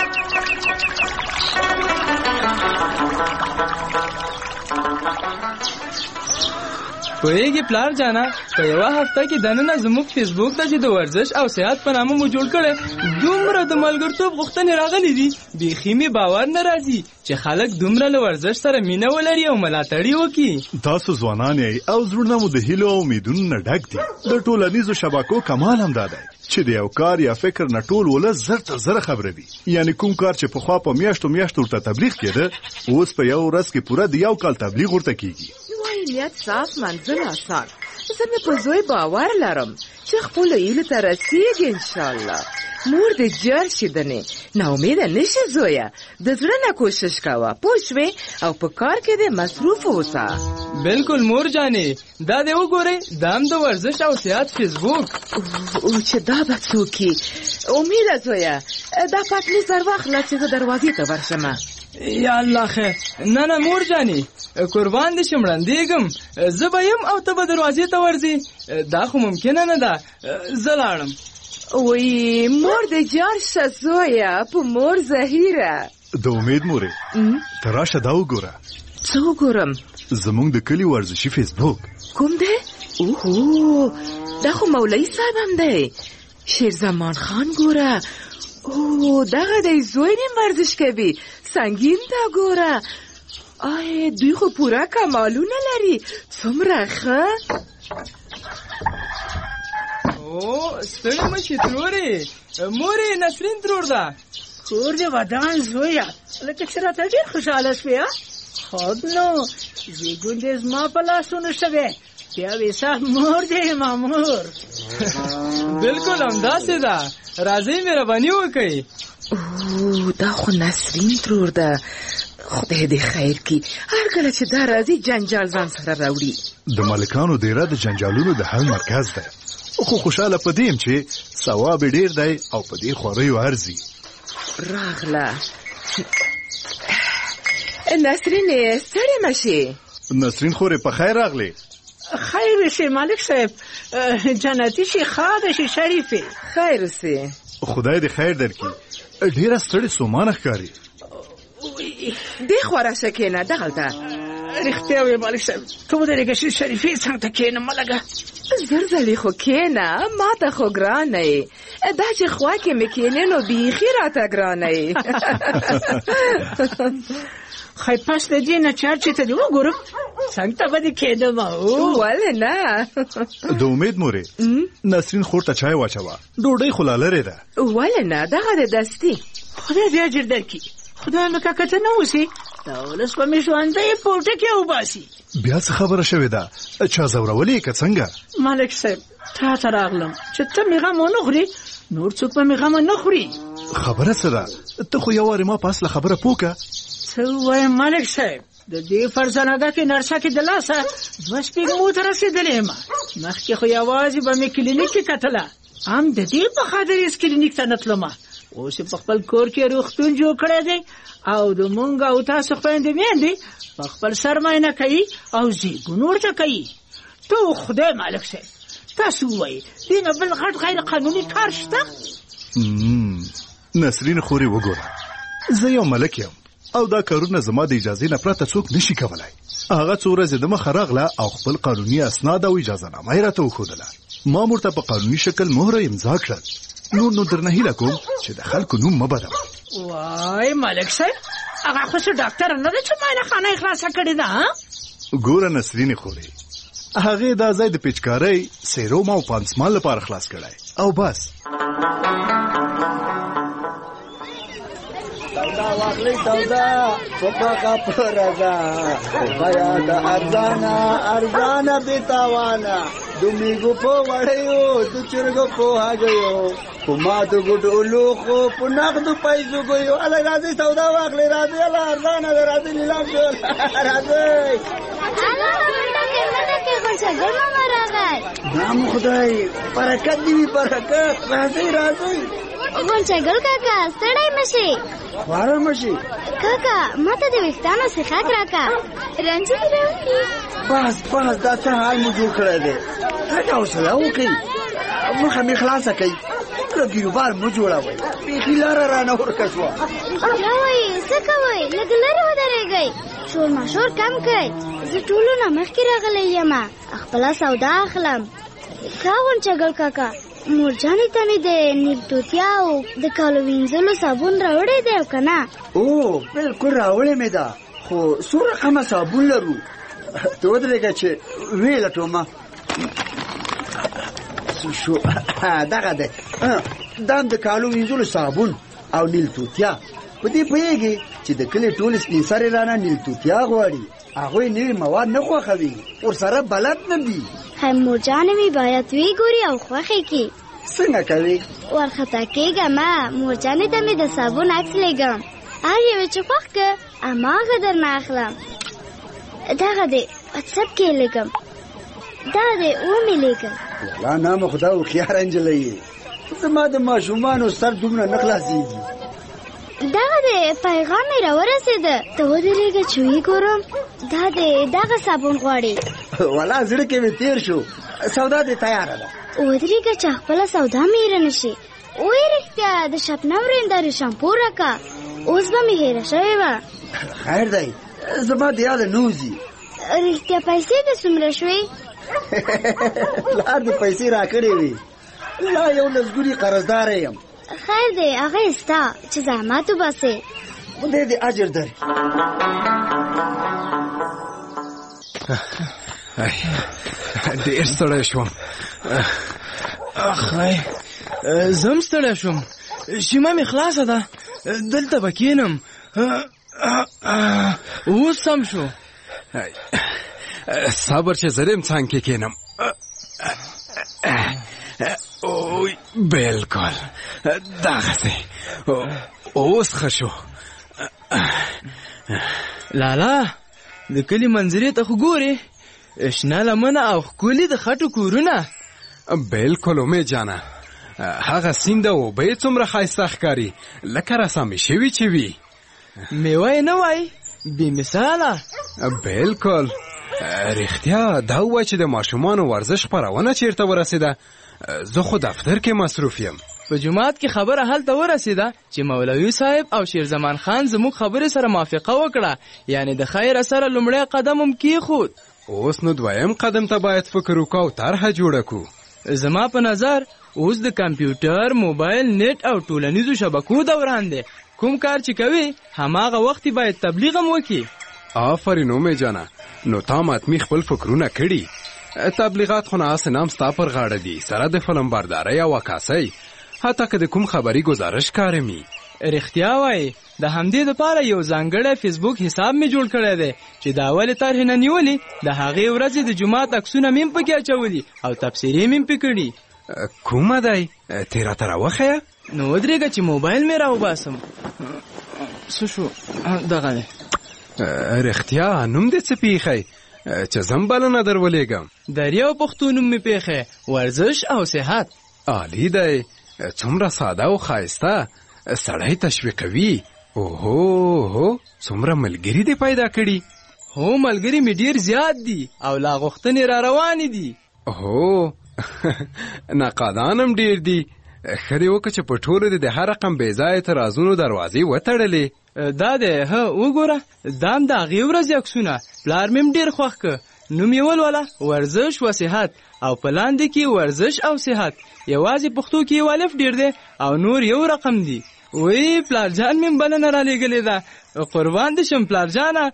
Speaker 26: پوهیږي پلار جانا په یوه هفته کې دننه زموږ فیسبوک ته چې د ورزش او صحت په نامه مو جوړ کړی دومره د ملګرتوب غوښتنې راغلي دي بیخي مې باور نه راځي چې خلک دومره له ورزش سره مینه ولري او ملاتړ وکړي.
Speaker 27: تاسو ځوانان یې او زړونه مو د هیلو او امیدونو نه ډک دي. د ټولنیزو شبکو کمال هم دا دی چې د یو کار یا فکر نه ټول ولس زر تر زره خبره وي. یعنی کوم کار چې پخوا په میاشتو ورته تبلیغ کېده اوس په یو ورځ کې پوره د یو کال تبلیغ ورته کېږي.
Speaker 28: نیت صاف منزل آسان. زه مې په زوی باور لرم چې خپل هیلو ته رسیږي انشاءالله. مور دې جار شي دنې نا امیده نشي زویه، د زړه نه کوشش کوه پوه شوې او په کار کې دې مصروف اوسه.
Speaker 26: بالکل مور جانې دا دې وګورئ دام د ورزش او صحت فیسبوک
Speaker 28: او چې دا به څوک امیده زویه دا پټني سر واخله چې زه دروازې ته ورشمه.
Speaker 26: یا الله خیر. نه مور جانې قربان دې شم وړاندېږم زه به یم او ته به دروازې ته ورځې دا خو ممکنه نه ده. زه لاړم.
Speaker 28: وی مور دې جار شه زویه په مور زهیره.
Speaker 27: د امید مورې ته راشه دا وګوره.
Speaker 28: څه وګورم؟
Speaker 27: زمونږ د کلي ورزشي فیسبوک.
Speaker 28: کوم دی؟ اوهو دا خو مولوي صاحب هم دی. شیر زمان خان ګوره. او دغه دی زوی نیم ورزش کوي. سنگین دا ګوره. آی دوی خو پوره کمالونه لري. څومره ښه.
Speaker 26: او ستړي مه شي ترورې. مورې نسرین ترور ده.
Speaker 1: کور دې ودان زویه، لکه چې راته ډېر خوشحاله شوې. خود نو زیږون دې زما په لاسونو شوې. بیا وې صاحب مور دې مامور.
Speaker 26: بلکل همداسې ده. راځئ مهرباني وکړئ.
Speaker 28: او دا خو نسرین ترور ده. خدای دې خیر کړي. هر کله چې دا راځي جنجال ځان سره راوړي.
Speaker 27: د مالکانو دیره د جنجالونو د حل مرکز دی، خو خوشحاله په دې یم چې ثواب ډېر دی او په دې خوریو ارزي.
Speaker 28: راغله نسرین، ستړې مه شې.
Speaker 27: نسرین خورې په خیر راغلې.
Speaker 1: خیر شي مالک صاحب، جنتي شي، ښاده شي، شریفې.
Speaker 28: خیر سي.
Speaker 27: خدای دې خیر درکړي. ډېره ستړې سومانه ښکاري.
Speaker 28: دې خوا راشه کېنه دغلته.
Speaker 1: رښتیا وې مالک صاحب، ته ودرېږه چې شریفې څنګ ته کېنم ملګه.
Speaker 28: زر ځلې خو کېنه، ما ته خو ګرانه یې. دا چې خوا کې مې کېنې نو بیخي راته ګرانه یې.
Speaker 1: خی پس د دې نه چې هر چې ته دې وګورم څنګ ته به دې کېدم.
Speaker 28: ولې نه.
Speaker 27: د امید مورې، نسرین خور ته چای واچوه، ډوډۍ خو لا لرې ده.
Speaker 28: ولې نه، دغه د دستي.
Speaker 1: خدای دې اجر درکړي. خدای مې کاکا ته نه اوسي، دا ولس به مې ژوندی پوټه کې وباسي.
Speaker 27: بیا څه خبره شوې ده؟ چا ځورولې که څنګه؟
Speaker 1: ملک صاحب تا ته راغلم چې ته مې غم ونه خوري، نور څوک به مې غم نه خوري.
Speaker 27: خبره څه ده؟ ته خو یو وارې ما په اصله خبره پوه که.
Speaker 1: څه وایم ملک صاحب، د دې فرزانګه کې نرسه کې د لاسه 2 سپېږمو ته رسېدلې یم. مخکې خو یوازې به مې کلینیک کې کتله، هم د دې په خاطر هېڅ کلینیک ته نه تلمه. اوس په خپل کور کې روغتون جوړ کړی دی او د مونږ او تاسو خویندې میندې په خپل سر معاینه کوي او زیږون ورته کوي. ته خدای مالک صاحب، تاسو ووایئ دې نه بل غټ غیر قانوني کار شته؟
Speaker 27: نسرین خورې وګوره، زه یو ملک یم او دا کارونه زما د اجازې نه پرته څوک نشي کولای. هغه څو ورځې د مخه راغله او خپل قانوني اسناد او اجازه نامه یې راته وښودله. ما ورته په قانوني شکل مهره امضا کړل. نور درنه هیله کوم چې د خلکو نوم مه بدوه.
Speaker 1: وای ملک صاحب، هغه خو څه ډاکټر نه ده چې معاینه خانه یې خلاصه کړې ده.
Speaker 27: ګوره نسرین خورې، هغې دا ځای د پیچکارۍ، سیروم او پانسمان لپاره خلاص کړی او بس.
Speaker 4: سودا واخلې سودا پپا پر راځه، بیا د ارزانه بیتاوانا دومیګو په وړیو د چرګو په هاګیو په ما د ګډو لوخو په نغدو پیسو ګیو. الله راځي سودا واخلې، راځي الله ارزانه راځي لیلام جوړ راځي. نام خدای برکت دی، برکت. راځي
Speaker 5: غونچګل کاکا ستړی مشي.
Speaker 4: خواره مشي
Speaker 5: کاکا ماته د ویښتانو سیخاک راکا، رنجې دې راوړي.
Speaker 4: بس دا څه حال مو جوړ کړی دی؟ لږه حوصله وکړئ، مخه مې خلاصه کړئ، ګیروبار مه جوړوئ. بیخي لاره رانه ورکه شوه.
Speaker 5: بیا وایي څه کوئ؟ لږ لرې ودرېږئ، شور ماشور کم کړئ. زه ټولو نه مخکې راغلی یم، خپله سودا اخلم. ښه غونچګل کاکا، مورجانې ته مې د نیلتوتیا او د کالو وینځلو صابون راوړی دی او که نه؟
Speaker 4: او بلکل راوړی مې ده، خو څو رقمه صابون لرو. ته ودرېږه چې ویې لټومه. شو دغه دی، دا هم د کالو وینځلو صابون او نیلتوتیا. په دې پوهېږي چې د کلي ټول سپین سرې رانه نیلتوتیا غواړي. هغوی نوي مواد نه خوښوي، ورسره بلد نه دي.
Speaker 5: مورجانې مې باید ویګوري او خوښې کړي.
Speaker 4: څنګه کوي؟
Speaker 5: ورخطا کېږم، مورجانې ته مې د صابون عکس لېږم، هر یوې چې خوښ که هماغه درنه اخلم. دغه دی واتساپ کې یې لېږم، دا دی ومې لېږم.
Speaker 4: والله نامه خدا هوښیاره نجلۍ یې، زما د ماشومانو سر دومره نه خلاصېږي.
Speaker 5: دغه دی پیغام مې راورسېده، ته ودرېږه چې ویې ګورم. دا دی دغه صابون غواړي.
Speaker 4: والله زړه کې مې تېر شو، سودا دې تیاره ده.
Speaker 5: ودرېږه چې خپله سودا مې هېره نه شي. وایي رښتیا د شبنم رندارې شامپو راکه، اوس به مې هېره شوې وه.
Speaker 4: خیر دی، زما د یاده نه وځي.
Speaker 5: رښتیا پیسې دې څومره شوې؟
Speaker 4: پلار دې پیسې راکړې وې، لا یو لسګوني قرضداره یم.
Speaker 5: خیر دی هغه ستا چې زحمت وباسې.
Speaker 4: خدای دې اجر درکړي.
Speaker 2: ډېر ستړی شوم.
Speaker 26: اخی زم ستړی شوم. شیمه مې خلاصه ده، دلته به کښېنم. اوس سم شو.
Speaker 2: صبر چې زه دې څنګ کې کښېنم. بالکل دغسې اوس ښه شو.
Speaker 26: لالا د کلي منظرې ته خو ګورې، شنه لمنه او ښکلي د خټو کورونه.
Speaker 2: بالکل امید جانه، هغه سیند او اوبه یې څومره ښایسته ښکاري لکه رسامې شوي چې وي.
Speaker 26: میوه یې نه وای، بې مثاله.
Speaker 2: بالکل رښتیا دا ووایه چې د ماشومانو ورزش خپرونه چیرته ورسېده؟ زه خو دفتر کې مصروف یم.
Speaker 26: په جومات کې خبره هلته ورسېده چې مولوي صاحب او شیرزمان خان زموږ خبرې سره موافقه وکړه، یعنی د خیر سره لومړی قدم هم کېښود.
Speaker 2: اوس نو دویم قدم ته باید فکر وکړو او طرحه جوړه کړو.
Speaker 26: زما په نظر اوس د کمپیوټر، موبایل، نیټ او ټولنیزو شبکو دوران دی. کوم کار چې کوي هماغه وخت باید تبلیغ هم وکړي.
Speaker 2: آفرین امید جانه، نو تا ماتمی خپل فکرونه کړي. تبلیغات خو نه نام ستا پر غاړه دي، سره د فلم بردارۍ او عکاسۍ، حتی که د کوم خبري گزارش کارمي.
Speaker 26: رښتیا وایي، د همدې دپاره یو ځانګړی فیسبوک حساب مې جوړ کړی دی چې د اولې طرحې نه نیولې د هغې ورځې د جومات عکسونه مې هم پکې اچولي او تبصرې مې هم پې کړي.
Speaker 2: کومه دی؟ تې راته راوښیه.
Speaker 26: نو ودرېږه چې موبایل مې راوباسم. څه شو؟ دغه دی.
Speaker 2: رښتیا نوم دې څه پیښی چې زم بلنه در ولېږم؟
Speaker 26: دریو پښتو نوم مې پیښی، ورزش او صحت.
Speaker 2: عالی دی، څومره ساده او ښایسته، سړی تشویقوي. اوهو څومره ملګري دې پیدا کړي.
Speaker 26: هو ملګري مې ډېر زیات دي او لا غوښتنې را روانې دي.
Speaker 2: هو ناقادان هم ډېر دي. ښه دې وکړه چې په ټولو دې د هر رقم بې ځایه اعتراضونو دروازې وتړلې.
Speaker 26: دا دی، وګوره دا هم د هغې ورځې عکسونه. پلار مې هم ډېر خوښ که. نوم یې ولوله ورزش و صحت، او په لاندې کې ورزش او صحت. یوازې پښتو کې یو الف ډېر دی او نور یو رقم دی. وی پلار جان مې بلنه را لېږلې ده. قربان دې شم پلار جانه.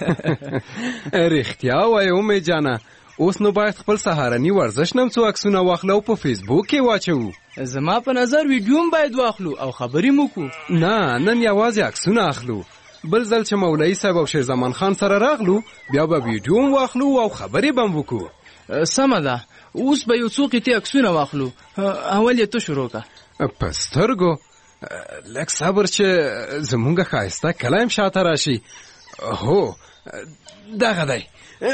Speaker 2: رښتیا وایې امید جانه، اوس نو باید خپل سهارني ورزش نم څو عکسونه واخلو او په فیسبوک کې واچوو.
Speaker 26: زما په نظر ویډیو هم باید واخلو او خبرې مو کو.
Speaker 2: نه نن یوازې عکسونه اخلو، بل ځل چې مولوي صاحب او شیرزمان خان سره راغلو بیا به ویډیو هم واخلو او خبرې به هم وکړو.
Speaker 26: سمه ده، اوس به یو څو قطعې عکسونه واخلو. اول یې ته شروع کړه.
Speaker 2: په سترګو لږ صبر چې زمونږ ښایسته کلایم شاته راشي. هو دغه دی،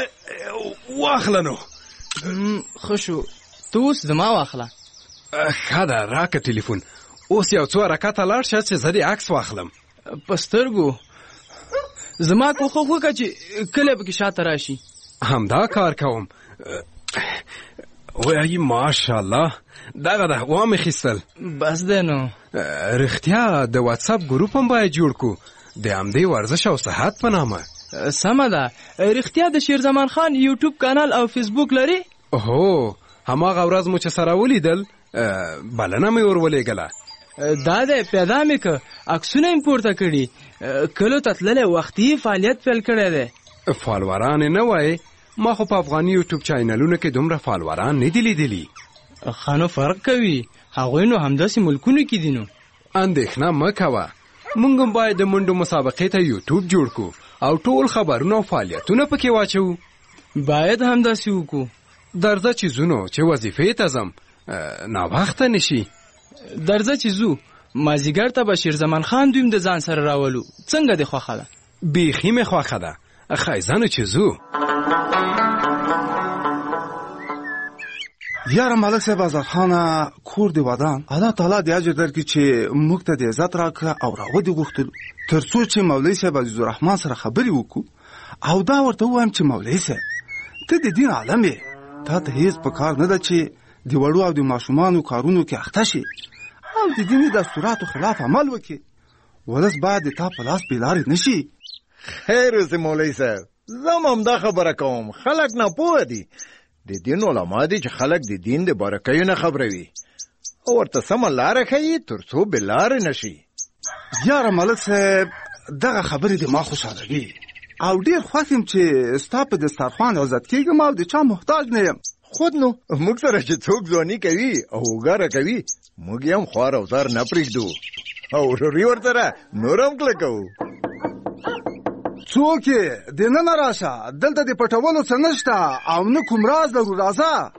Speaker 2: واخله نو.
Speaker 26: ښه شو، ته اوس زما واخله.
Speaker 2: ښه ده، راکه ټلیفون. اوس یو څو حرکته لاړ شه چې زه دې عکس واخلم.
Speaker 26: په سترګو زما کوښښ وکړه چې کله پکې شاته راشي.
Speaker 2: همدا کار کوم. وایي ماشاءالله دغه ده، وامې خیستل.
Speaker 26: بس دی نو.
Speaker 2: رښتیا د واتساپ ګروپ هم باید جوړ کړو د همدې ورزش او صحت په نامه.
Speaker 26: سمه ده. رښتیا د شیرزمان خان یوټیوب کانال او فیسبوک لري؟
Speaker 2: هو هماغه ورځ مو چې سره ولیدل بلنه مې ور ولېږله.
Speaker 26: دا دی، پیدا مې که عکسونه یې پورته کړي. کلو ته تللی وختي فعالیت پیل کړی دی.
Speaker 2: فالوران یې نه وایې؟ ما خو په افغاني یوټیوب چینلونو کې دومره فالوران نه دي لیدلي.
Speaker 26: ښه نو فرق کوي، هغوی نو همداسې ملکونو کې دي. نو
Speaker 2: اندېښنه مه کوه، موږ هم باید د منډو مسابقې ته یوټیوب جوړ کړو او ټول خبرونه او فعالیتونه پکې واچوو.
Speaker 26: باید همداسې وکړو.
Speaker 2: درځه چې ځو چې وظیفې ته ځم، ناوخته نشي.
Speaker 26: درځه چې ځو، مازدیګر ته به شیرزمان خان دویم د ځان سره راولو. څنګه دې خوښه ده؟
Speaker 2: بیخي مې خوښه ده. ښایزانو چې ځو.
Speaker 6: یاره ملک صاحب آزادخانه کور دی ودان، الله تعالی دې اجر درکړي چې موږ ته د عزت راکړه او راودې غوښتلو تر څو چې مولوي صاحب عزیز الرحمن سره خبرې وکړو او دا ورته ووایم چې مولوي صاحب ته د دین عالم یې، تا ته هیڅ په کار نه ده چې د وړو او د ماشومانو کارونو کې اخته شي او د دیني دستوراتو خلاف عمل وکړي. ولس باید د تا په لاس بې لارې نه شي.
Speaker 7: خیر اوسې مولوي صاحب، زه هم همدا خبره کوم. خلک ناپوهه دي. د دین علما دي چې خلک د دین د بارکیو نه خبروي او ورته سمه لاره ښیي تر څو بې لارې نه شي.
Speaker 6: یاره ملک صاحب دغه خبرې د ما خوشحالوي او ډېر خوښ یم چې ستا په دسترخوان عزت کېږم او د چا محتاج نه یم.
Speaker 7: خود نو موږ سره چې څوک ځواني کوي او وګاره کوي موږ یې هم خوار او زار نه پرېږدو او وروري ورسره نور هم کلکوو.
Speaker 6: څوک یې دننه راشه، دلته د پټولو څه نشته او نه کوم راز لرو. راځه.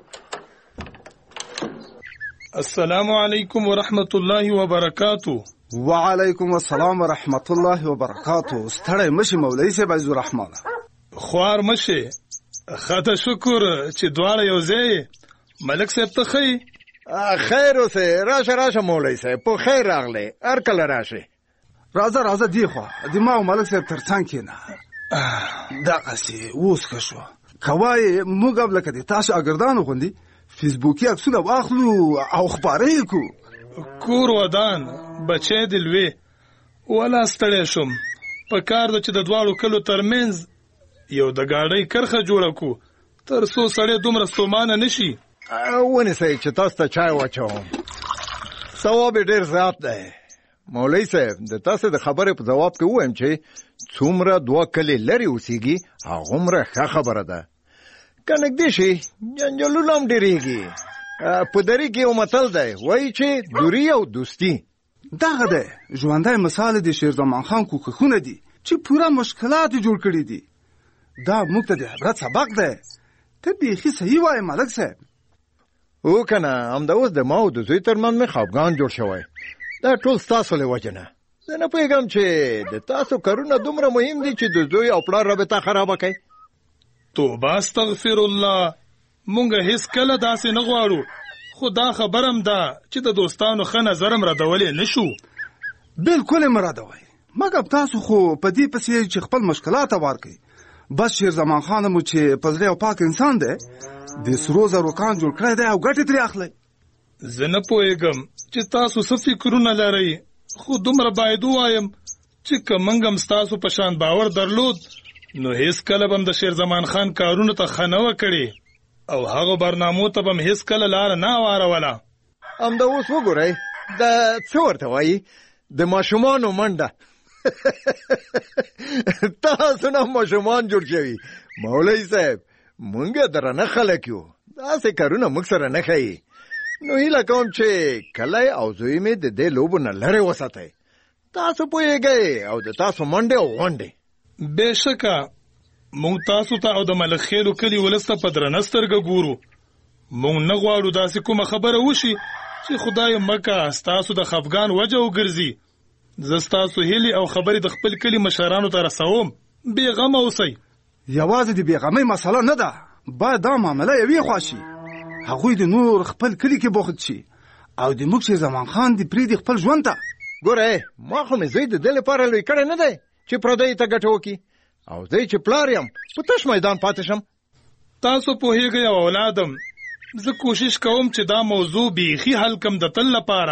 Speaker 3: السلام علیکم ورحمت الله وبرکاتو.
Speaker 6: وعلیکم السلام ورحمت الله وبرکاتو. ستړی مشي مولوي صاحب عزیز الرحمن.
Speaker 3: خوار مشي. خاطر شکر چې دواړه یو ځای. ملک صاحب ته ښه
Speaker 7: خیر اوسه. راشه مولوي صاحب، په خیر راغلی. هر کله راشه.
Speaker 6: راځه دی خوا د ما او ملک صاحب ترڅنګ کېنه. دغسې اوس ښه شوه. که وایې موږ هم لکه د تا شاګردانو غوندې فیسبوکي عکسونه واخلو او خپاره یې کړو.
Speaker 3: کور ودان بچی د لوی ولا ستړی شوم. په کار ده چې د دواړو کلو ترمنځ یو د ګاډۍ کرښه جوړه کړو تر څو سړی دومره ستومانه نشي.
Speaker 7: ونیسئ چې تاسو ته چای واچوم. ثواب یې ډېر زیات دی. مولوي صاحب د تاسو د خبرې په جواب کې ووایم چې څومره 2 کلي لرې اوسېږي هغومره ښه خبره ده. که نږدې شي جنجالونه هم ډېرېږي. په دري کې یو متل دی وایي چې دوری او دوستي.
Speaker 6: دغه دی ژوندی مثال د شیرزمان خان کوښښونه دي چې پوره مشکلات جوړ کړي دي. دا موږ ته د عبرت سبق دی. ته بیخي صحیح وایې ملک صاحب.
Speaker 7: او که نه همدا اوس د ما او د زوی ترمنځ مې خفګان جوړ شوی. دا ټول ستاسو له وجې نه. زه نه پوهېږم چې د تاسو کارونه دومره مهم دي چې د زوی او پلار رابطه خرابه کوي.
Speaker 3: توبه استغفر الله. مونږ هیڅ کله داسې نه غواړو، خو دا خبرم ده چې د دوستانو ښه نظر هم ردولی نه شو.
Speaker 6: بلکل یې مه ردوئ، مګر تاسو خو په دې پسې چې خپل مشکلات هوار کړئ. بس شیرزمان خان مو چې په زړه او پاک انسان دی د سرو زرو کان جوړ کړی دی او ګټې ترې اخلئ.
Speaker 3: زه نه پوهېږم چې تاسو څه فکرونه لرئ، خو دومره باید ووایم چې که موږ هم ستاسو په شان باور درلود نو هیڅ کله به هم د شیرزمان خان کارونو ته ښه نه وه کړې او هغو برنامو ته به هم هیڅ کله لاره نه واروله.
Speaker 7: همدا اوس وګورئ دا څه ورته وایي د ماشومانو منډه. تاسو نه ماشومان جوړ شوي. مولوي صاحب موږ درنه خلک یو، داسې کارونه موږ سره نه ښیي. نو هیله کوم چې کلی او زوی مې د دې لوبو نه لرې وساتئ. تاسو پوهېږئ او د تاسو منډې او غونډې.
Speaker 3: بېشکه موږ تاسو ته او د ملک خیلو کلي ولس ته په درنه سترګه ګورو. موږ نه غواړو داسې کومه خبره وشي چې خدای مکه ستاسو د خفګان وجه وګرځي. زه ستاسو هیلې او خبرې د خپل کلي مشرانو ته رسوم. بېغمه اوسئ.
Speaker 6: یوازې د بېغمۍ مسله نه ده، باید دا معامله یوې خوا شي. هغوی د نور خپل کلي کې بوخت شي او د موږ شیرزمان خان دې پرېږدي خپل ژوند ته.
Speaker 7: ګوره ما خو مې زوی د دې لپاره لوی کړی نه دی چې پردیو ته ګټه وکړي او زه چې پلار یم په تش میدان پاتې شم.
Speaker 3: تاسو پوهېږئ او اولادم زه کوشش کوم چې دا موضوع بیخي حل کم د تل لپاره.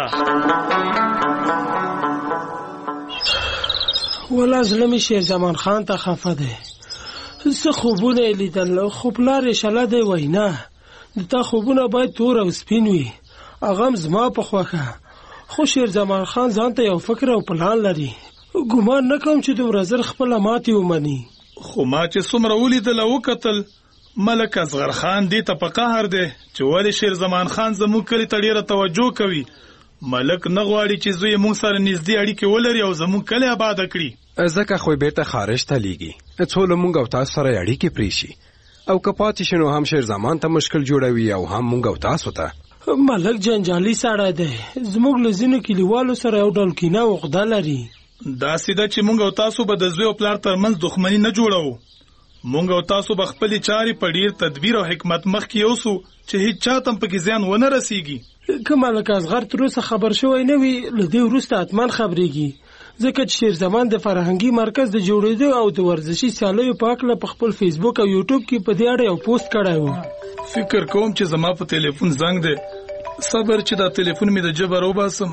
Speaker 9: ولا زړه مې شیرزمان خان ته خفه دی. څه خوبونه یې لیدل خو پلار یې شله دی وینا د تا خوبونه باید تور او سپین وي. هغه هم زما په خوښه، خو شیرزمان خان ځان ته یو فکر او پلان لري. ګمان نه کوم چې دومره زر خپله ماتې ومني.
Speaker 3: خو ما چې څومره ولیدل او وکتل ملک اصغر خان دې ته په قهر دی چې ولې شیرزمان خان زموږ کلي ته ډېره توجه کوي. ملک نه غواړي چې زوی موږ سره نږدې اړیکې ولري او زموږ کلی آباده کړي.
Speaker 2: ځکه خو یې بېرته خارج ته لیږي څو له موږ او تاسو سره یې اړیکې پرېښي او که پاتې شي نو هم شیرزمان ته مشکل جوړوي او هم موږ او تاسو ته.
Speaker 9: ملک جنجالي سړی دی، زموږ له ځینو کلیوالو سره یو ډول کینه او عقده لري.
Speaker 3: داسې ده چې موږ او تاسو به د زوی او پلار ترمنځ دښمني نه جوړوو. موږ او تاسو به خپلې چارې په ډېر تدبیر او حکمت مخکې یوسو چې هیڅ چاته هم پکې زیان ونه رسیږي.
Speaker 9: که ملک اصغر تر اوسه خبر شوی نه وي له دې وروسته حتما خبرېږي، ځکه چې شیرزمان د فرهنګي مرکز د جوړېدو او د ورزشي سیالیو په هکله په خپل فیسبوک او یوټیوب کې په دې اړه یو پوسټ کړی و.
Speaker 3: فکر کوم چې زما په تلیفون زنګ دی. صبر چې دا تلیفون مې د جبه راوباسم.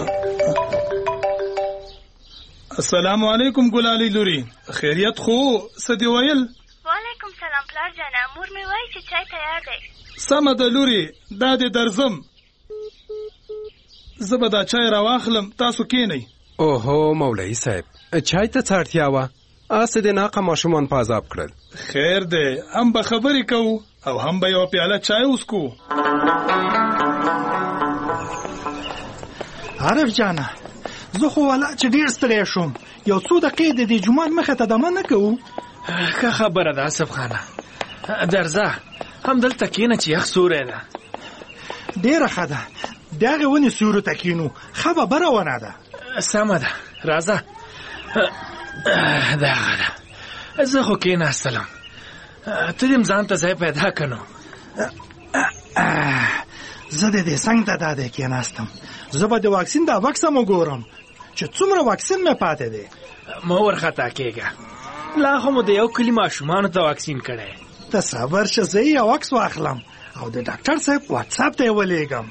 Speaker 3: السلام علیکم ګلالۍ لوري، خیریت خو څه دې ویل؟
Speaker 5: وعلیکم سلام پلار جانه، مور مې وایي چې چای تیار دی.
Speaker 3: سمه ده لوري، دا دې درځم. زه به دا چای راواخلم، تاسو کینئ.
Speaker 2: اوهو مولوي صاحب چای ته څه اړتیا وه؟ اسې د ناقه ماشومان په عذاب کړل.
Speaker 3: خیر دی، هم به خبرې کوو او هم به یوه پیاله چای وڅکو.
Speaker 10: عارف جانه، زه خو والا چې ډېر ستړی شوم، یو څو دقیقې د دې جومات مخې ته دمه نه کوو؟
Speaker 11: ښه خبره ده آصف خانه، درځه همدلته کښېنه چې یخ سوری ده.
Speaker 10: ډېره ښه ده، د هغې ونې سیوري ته کښېنو، ښه ببره ونه ده.
Speaker 11: سمه ده، راځه. دغه ده، زه خو کښېناستلم، ته دې ځان ته ځای پیدا که نو.
Speaker 10: زه د دې څنګ ته دادی کښېناستم، زه به د واکسین دا بکس هم وګورم چې څومره واکسین مې پاتې دی.
Speaker 11: مه ورخطا کېږه، لا خو مو د یو کلي ماشومانو ته واکسین کړی.
Speaker 10: ته صبر شه، زه یې یو عکس واخلم او د ډاکټر صاحب واتساپ ته یې ولېږم.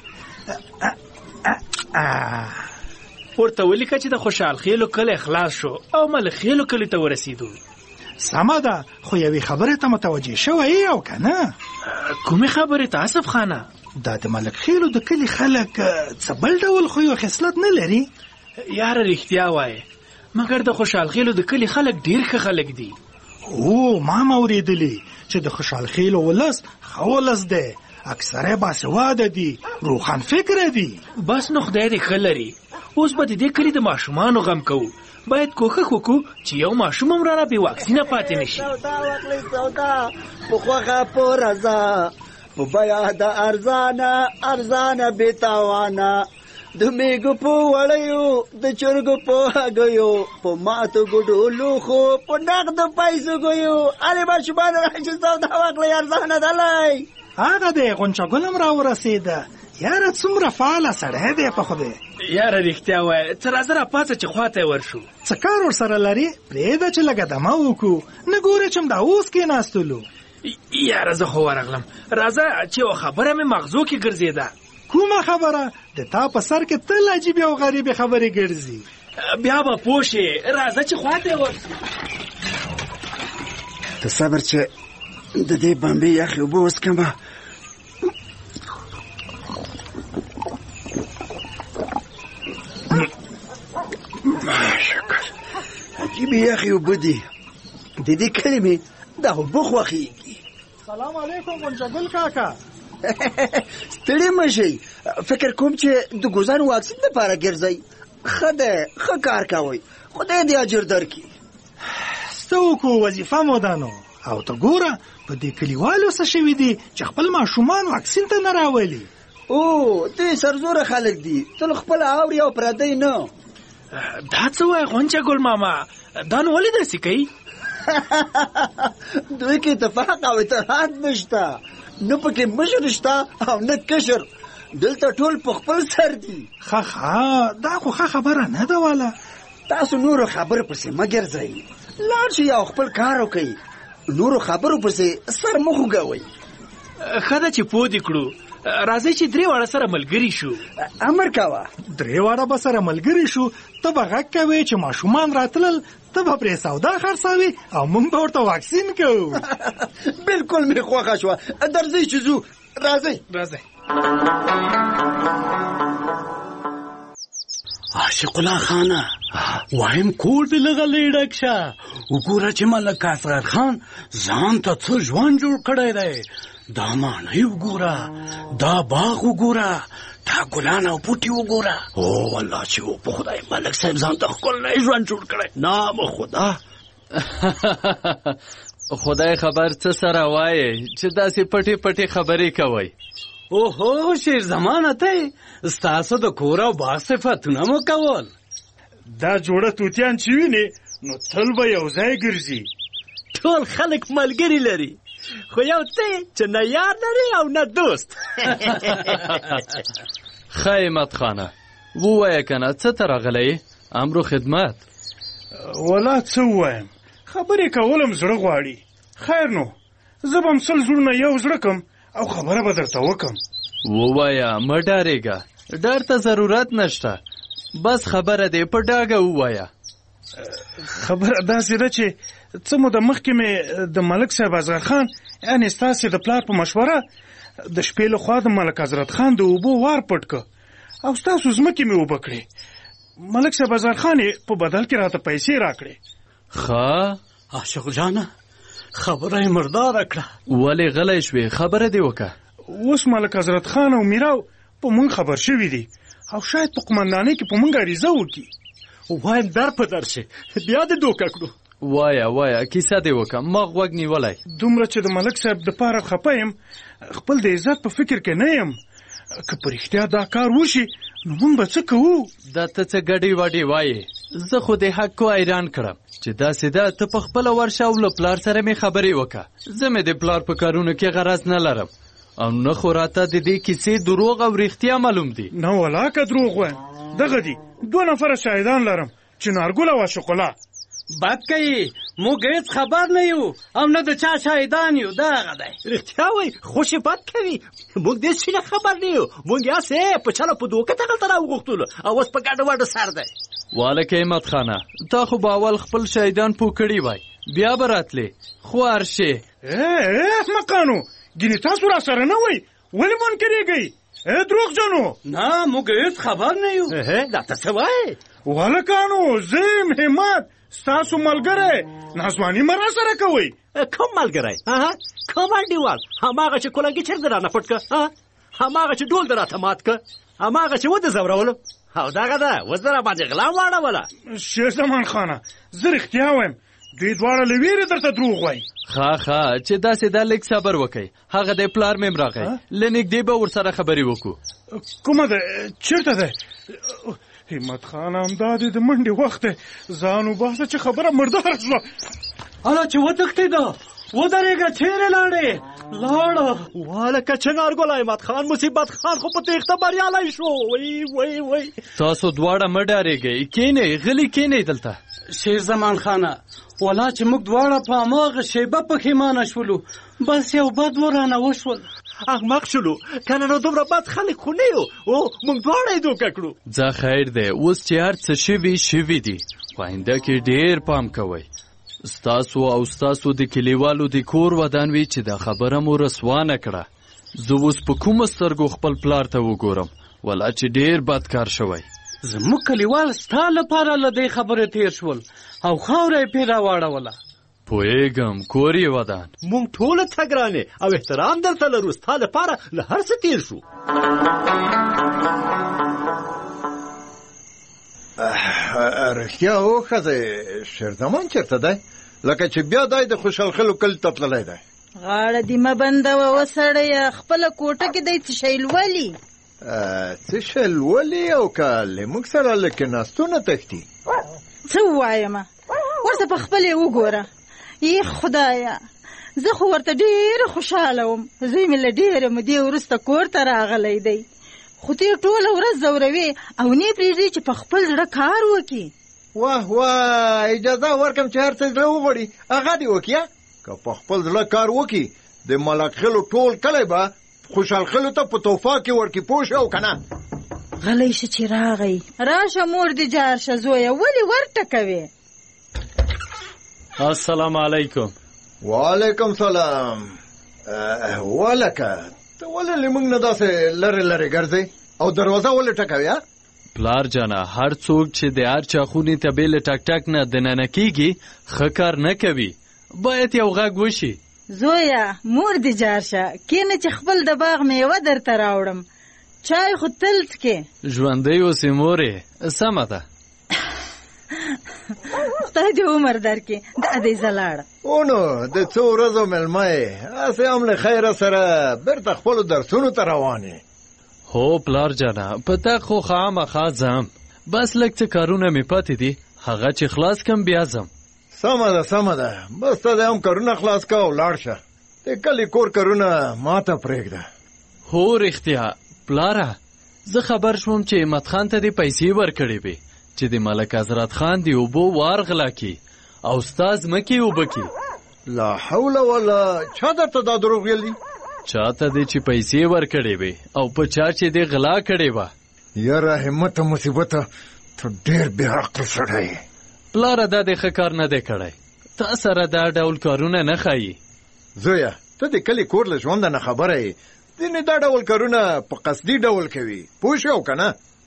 Speaker 11: ورته ولیکه چې د خوشحال خیلو کلی خلاص شو او ملک خیلو کلي ته ورسېدو.
Speaker 10: سمه ده، خو یوې خبرې ته متوجه شوی او که نه؟
Speaker 11: کومې خبرې ته آصف خانه؟
Speaker 10: دا د ملک خیلو د کلي خلک څه بل ډول خوی او خصلت نه لري؟
Speaker 11: یاره رښتیا وایې، مګر د خوشحال خیلو د کلي خلک ډېر ښه خلک دي.
Speaker 10: او ما هم اورېدلي چې د خوشحال خیلو ولس ښه ولس دی، اکثره باسواده دي، روښان فکره دي.
Speaker 11: بس نو خدای دې ښه لري. اوس به د دې کلي د ماشومانو غم کوو، باید کوښښ وکړو چې یو ماشوم هم رانه بې واکسینه پاتې نه شي.
Speaker 4: سودا وکړئ سودا، په خوښه په رضا، په بیه د ارزانه بې تاوانه، د میږو په وړیو د چرګو په هګیو، په ماتو ګوډو لوښو په نغدو پیسو ګیو. ارې ماشومانو راشئ سودا وکړئ، ارزانه دلی.
Speaker 10: هغه دی غونچه ګل هم راورسېده. یاره څومره فعاله سړی دی په خدای.
Speaker 11: یاره رښتیا وایه، ته راځه راپاڅه چې خواته یې ورشو.
Speaker 10: څه کار ورسره لرې؟ پرېږده چې لږه دمه وکړو، نه ګورې چې همدا اوس کېناستلو.
Speaker 11: یاره زه خو ورغلم، راځه چې یوه خبره مې مغزو کې ګرځېده.
Speaker 10: کومه خبره؟ د تا په سر کې تل عجیبې او غریبې خبرې ګرځي.
Speaker 11: بیا به پوه شې، راځه چې خواته یې ورشو.
Speaker 4: ته صبر چې د دې بمبې یخې اوبه وڅکمه. شکر، عجیبې یخې اوبه دي، د دې کلي مې دا اوبه خوښېږي.
Speaker 10: سلام علیکم غونچه ګل کاکا.
Speaker 4: ستړي مه شئ، فکر کوم چې د ګوزن واکسین لپاره ګرځئ. ښه دی، ښه کار کوئ، خدای دې اجر درکړي.
Speaker 10: څه وکړو، وظیفه مو ده نو. او ته ګوره په دې کلیوالو څه شوي دي چې خپل ماشومان واکسین ته نه راولي.
Speaker 4: او دوی سرزوره خلک دي، تل خپل اوري او پردی نه.
Speaker 11: دا څه وایي غونچه ګل ماما، دا نو ولې داسې کوي؟
Speaker 4: دوی کې اتفاق او اتحاد نشته، نه پکې مشر شته او نه کشر، دلته ټول په خپل سر دي.
Speaker 10: ښه دا خو ښه خبره نه ده والا.
Speaker 4: تاسو نورو خبرو پسې مه ګرځئ، لاړ شئ او خپل کار وکئ، نورو خبرو پسې سر مه خوږوئ.
Speaker 11: ښه ده چې پوه دې کړو، راځئ چې درې واړه سره ملګري شو.
Speaker 4: امر کوه.
Speaker 10: درې واړه به سره ملګري شو، ته به غږ کوې چې ماشومان راتلل، ته به پرې سودا خرڅوې او موږ به ورته واکسین کوو.
Speaker 4: بالکل مې خوښه شوه، درځئ چې ځو. راځئ.
Speaker 12: عاشق الله خانه، وایم کور دې لږه لیډک شه، وګوره چې ملک اصغر خان ځان ته څه ژوند جوړ کړی دی. دا ماڼۍ وګوره، دا باغ وګوره، دا ګلان او بوټي وګوره. او والله چې په خدای ملک صاحب ځان ته ښکلی ژوند جوړ کړی. نام خدا.
Speaker 21: خدای خبر څه سره وایې چې داسې پټې پټې خبرې کوئ.
Speaker 12: اوهو شیر زمانه ته ستاسو د کور او باغ صفتونه مو کول.
Speaker 3: دا جوړه توتیان چې ویني نو تل به یو ځای ګرځي.
Speaker 12: ټول خلک ملګري لري، خو یو ته چې نه یار لري او نه دوست.
Speaker 21: خیمت خانه ووایه کنه څه ته راغلی؟ امرو خدمت.
Speaker 3: ولا څه ووایم، خبرې کولم زړه غواړي. خیر نو زه به هم سل زړونه یو زړه کم او خبره به درته وکم.
Speaker 21: ووایه مه ډارېږه، ډار ته ضرورت نشته، بس خبره دې په ډاګه ووایه.
Speaker 3: خبره داسې ده چې څه موده مخکې مې د ملک صاحب اصغر خان یعنې ستاسې د پلار په مشوره د شپې له خوا د ملک حضرت خان د اوبو وار پټ که او ستاسو ځمکې مې اوبه کړې.
Speaker 10: ملک صاحب ازاد خان په بدل کې راته پیسې راکړې.
Speaker 12: ښه عاشق جانه خبره یې مرداره کړه.
Speaker 13: ولې غلی شوې؟ خبره دې وکړه.
Speaker 10: اوس ملک حضرت خان او میراو په مونږ خبر شوي دي او شاید په قمندانۍ کې په مونږ عریضه وکړي.
Speaker 12: وایم در په در شي بیا دې دوکه کړو.
Speaker 13: وایه کیسه دې وکړه، ما غوږ نیولی.
Speaker 10: دومره چې د ملک صاحب د پاره خفه یم، خپل د عزت په فکر کې نه یم. که په رښتیا دا کار وشي نو مونږ به څه کوو؟
Speaker 13: دا ته څه ګډې وډې وایې؟ زه خو د حقو حیران کړم چې داسې ده ته په خپله ورشه او له پلار سره مې خبرې وکړه. زه مې د پلار په کارونو کې غرض نه لرم او نه خو راته د دې کیسې دروغ او رښتیا معلوم دي.
Speaker 10: نه ولا که دروغ وایم، دغه دي 2 نفره شاهدان لرم چې نارګل او عاشق الله.
Speaker 12: بد کوي، موږ هیڅ خبر نه یو او نه د چا شاهدان یو. دغه دی
Speaker 14: رښتیا وایي، خوشې بد کوي. موږ دې څه خبر نه یو. موږ یاسې په چله په دوکه دغلته راوغوښتلو او اوس په ګډه وډه سر دی.
Speaker 13: والک احمد خانه، تا خو به اول خپل شاهدان پوه کړي وای، بیا به راتلې. خو هرشې
Speaker 10: احمقانو، ګینې تاسو را سره نه وئ، ولې منکرېږئ؟ دروغجنو.
Speaker 12: نه موږ هیڅ خبر نه یو.
Speaker 14: دا ته څه وایې؟
Speaker 10: والکانو زه یم همت، ستاسو ملګری. نازواني مه را سره کوئ.
Speaker 14: کوم ملګری؟ کوم انډیوال؟ هماغه چې کولنګي چرته رانه پټ که، هماغه چې ډول در راته مات که، هماغه چې وده ځورولو. او دغه ده اوس به راباندې غلا واړوله.
Speaker 10: شیر زمان خانه، زه رښتیا وایم، دوی دواړه له ویرې درته دروغ وایي.
Speaker 13: ښه چې داسې دا لږ صبر وکئ. هغه د پلار مې راغی، له نږدې به ورسره خبرې وکړو.
Speaker 10: کومه ده؟ چېرته ده؟ همت خان همدا دی د منډې وخت دی، ځان وباسه چې خبره مرداره شوه.
Speaker 12: هله چې وتښتېده ودرېږه، چیرې لاړې؟ لاړه
Speaker 14: والکه چنارګله همت خان مصیبت خان خو په تېښته بریالی شو. وی
Speaker 13: تاسو دواړه مه ډارېږئ، کښېنئ، غلي کښېنئ دلته.
Speaker 12: شیر زمان خانه، ولا چې موږ دواړه په هماغه شیبه پښیمانه شولو، بس یو بد ورانه وشول.
Speaker 14: احمق شولو، کنه نو دومره بد خلک خو نه یو، او موږ دواړه یې دوکه کړو.
Speaker 13: ځه خیر دی، اوس چې هر څه شوي دي، په آینده کې ډېر پام کوئ. ستاسو او ستاسو د کلیوالو د کور ودان وي چې دا خبره مو رسوا نه کړه. زه اوس په کومه سترګو خپل پلار ته وګورم، ولا چې ډېر بد کار شوی.
Speaker 12: زموږ کلیوال ستا لپاره له دې خبرې تېر شول او خاوره یې پرې راواړوله.
Speaker 13: پوهېږم، کور یې ودان.
Speaker 14: موږ ټوله ته ګرانې او احترام درته لرو، ستا لپاره له هر څه تېر شو.
Speaker 7: رښتیا وښځې، شیرزمان چېرته دی؟ لکه چې بیا دی د خوشحال خلو کلي ته تللی دی.
Speaker 15: غاړه دې مه بندوه وسړیه، خپله کوټه کې دی څه شی لولي.
Speaker 7: څه شی لولي او که له موږ سره له کېناستونه تښتي؟
Speaker 15: څه ووایمه، ورته په خپل یې وګوره. ای خدایه، زه خو ورته ډېره خوشحاله وم. زوی مې له ډېرې مودې وروسته کور ته راغلی دی، خو ته یې ټوله ورځ ځوروې او نه یې پرېږدې چې په خپل زړه کار وکړي.
Speaker 7: واه اجازه ورکړم چې هر څه زړه وغواړي هغه دې وکړي. که په خپل زړه کار وکړي د ملک خلو ټول کلی به خوشحال خلو ته په تحفه کې ورکړي، پوه شوې او که نه؟
Speaker 15: غلی شه چې راغی. راشه مور دې جار شه زویه، ولې ورټکوې؟
Speaker 13: السلام علیکم.
Speaker 7: وعلیکم سلام. والکه ته ولې له موږ نه داسې لرې ګرځې او دروازه ولې ټکوې؟
Speaker 13: پلار جانه، هر څوک چې د هر چا خونې ته بې له ټک ټک نه دننه کېږي ښه کار نه کوي، باید یو غږ وشي.
Speaker 15: زویه مور دې جار شه، کښېنه چې خپل د باغ میوه درته راوړم. چای خو تل څکې.
Speaker 13: ژوندی اوسې مورې، سمه ده.
Speaker 15: خدای دې عمر درکړي. دا دی زه لاړم.
Speaker 7: نو د څو ورځو مېلمه یې، هسې هم له خیره سره بېرته خپلو درسونو ته روان یې.
Speaker 13: هو پلار جانه، په تا خو خامخا ځم، بس لږ څه کارونه مې پاتې دي، هغه چې خلاص کم بیا ځم.
Speaker 7: سمه ده، بس ته دې هم کارونه خلاص که او لاړ شه. د کلي کور کارونه ما ته پرېږده.
Speaker 13: هو رښتیا پلاره، زه خبر شوم چې احمد خان ته دې پیسې ورکړې وې چې د ملک حضرت خان د اوبو وار غلا کړي او ستا ځمکې اوبه کړي.
Speaker 7: لا حول ولا، چا درته دا دروغ ویلي؟
Speaker 13: چاته دې چې پیسې ورکړې وې او په چا چې دې غلا کړې وه.
Speaker 7: یاره همته مصیبته، ته ډېر بې عقل سړی یې.
Speaker 13: پلاره دا دې ښه کار نه دی کړی، تا سره دا ډول کارونه نه ښایي.
Speaker 7: زویه ته د کلي کور له ژونده نه خبره یې، ځینې دا ډول کارونه په قصدي ډول کوي، پوه شوې او که نه؟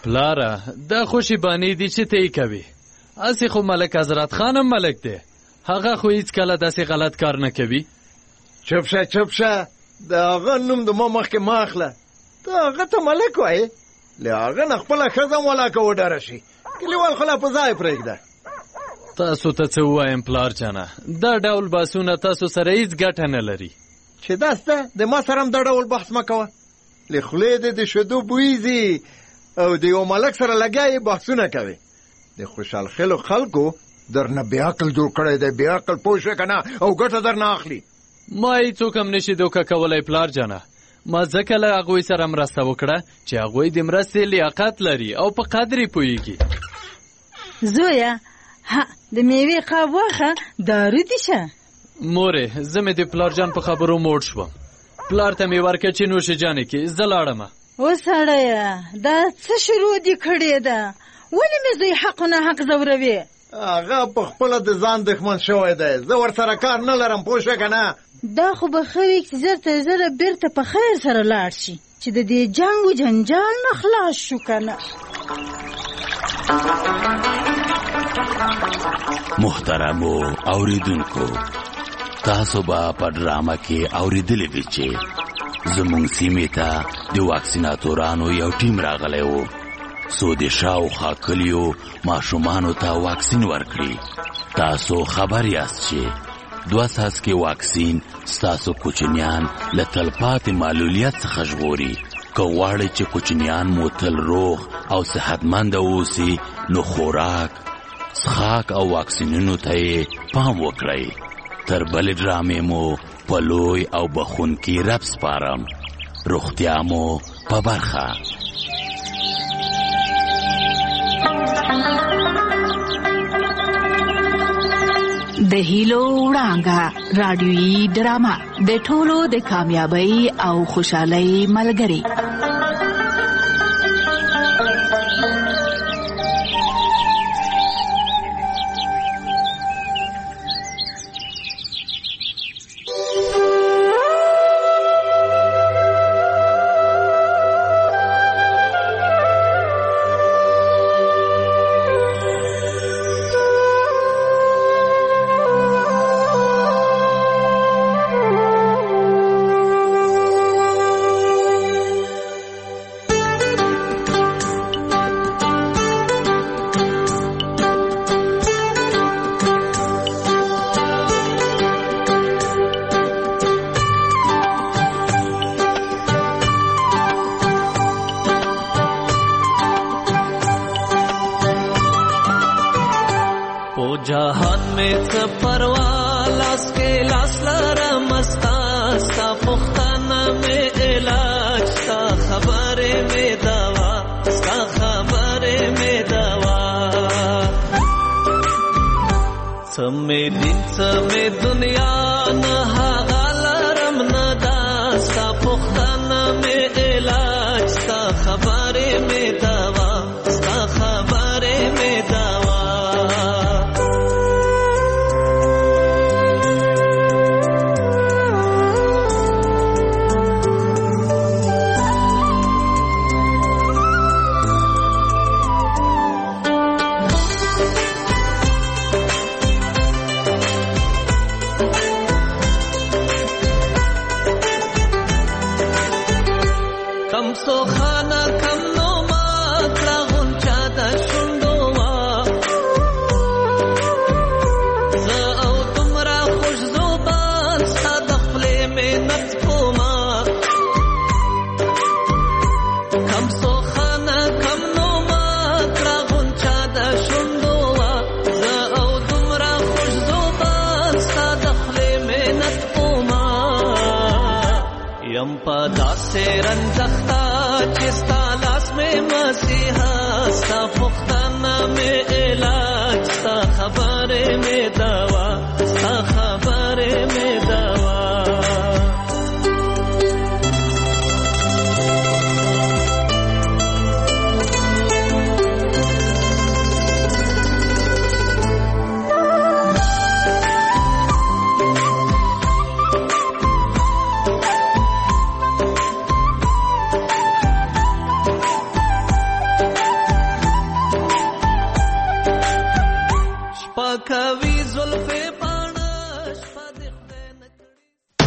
Speaker 13: پلاره دا خوشی بانی دی چې ته یې کوي اسی خو ملک حضرت خان هم ملک دی هغه خو هیڅ کله داسې غلط کار نه کوي
Speaker 7: چپ شه د هغه نوم د ما مخکې ما اخله ته هغه ته ملک وایې له هغه نه خپله ښځه هم ولاکه وډاره شي کلیوال خو لا په ځای پرېږده
Speaker 13: تاسو ته څه ووایم پلار جانه دا ډول بحثونه تاسو سره هیڅ ګټه نه لري
Speaker 7: چې داسته د ما سره هم دا ډول بحث مه کوه له خولې دې د شیدو بوی ځي او د یو ملک سره لګیا یې بحثونه کوي د خوشحال خیلو خلکو درنه بې عقل جوړ کړی دی بې عقل پوه شوې که نه او ګټه درنه اخلي
Speaker 13: ما هیڅوک هم نشي دوکه کولی پلار جانه ما ځکه له هغوی سره مرسته وکړه چې هغوی د مرستې لیاقت لري او په قدر یې پوهېږي
Speaker 15: زویه د میوې قاب واخه دارو دي شه
Speaker 13: مورې زه مې د پلار جان په خبرو موړ شوم پلار ته مې ورکړه چې نوشې جانې کې زه لاړمه
Speaker 15: وسړیه دا څه شروع دي کړې ده ولې مې زوی حق نه حق ځوروي
Speaker 7: هغه په خپله د ځان دښمن شوی دی زه ورسره کار نه لرم پوه شوې که نه
Speaker 15: دا خو به ښه وي چې زر تر زره بېرته په خیر سره لاړ شي چې د دې جنګ و جنجال نه خلاص شو که نه
Speaker 25: محترمو اوریدونکو تاسو به په ډرامه کې اوریدلی وي چې زموږ سیمې ته د واکسیناتورانو یو ټیم راغلی و څو د شاوخوا کلیو ماشومانو ته واکسین ورکړي تاسو خبر یاست چې 2 څاڅکي واکسین ستاسو کوچنیان له تلپاتې معلولیت څخه ژغوري که غواړئ چې کوچنیان مو تل روغ او صحتمنده اوسي نو خوراک څښاک او واکسینونو ته یې پام وکړئ تر بلې ډرامې مو په لوی او بخونکي رب سپارم روغتیا مو په برخه
Speaker 24: د هیلو وړانګه رادیویي ډرامه د ټولو د کامیابی او خوشحالۍ ملګری
Speaker 8: जहान में परवा लास के लास लरमस्ता सा पुख्ताना में इलाज सा खबरे में दवा सा खबरे में दवा समय दिन समय दुनिया न हालरम नदा सा पुख्ताना में इलाज सा खबरे में दवा सा खबरे में दवा से रंजख्ता चिस्ता लास में मसीहा सा पुख्ताना में इलाज सा खबरे में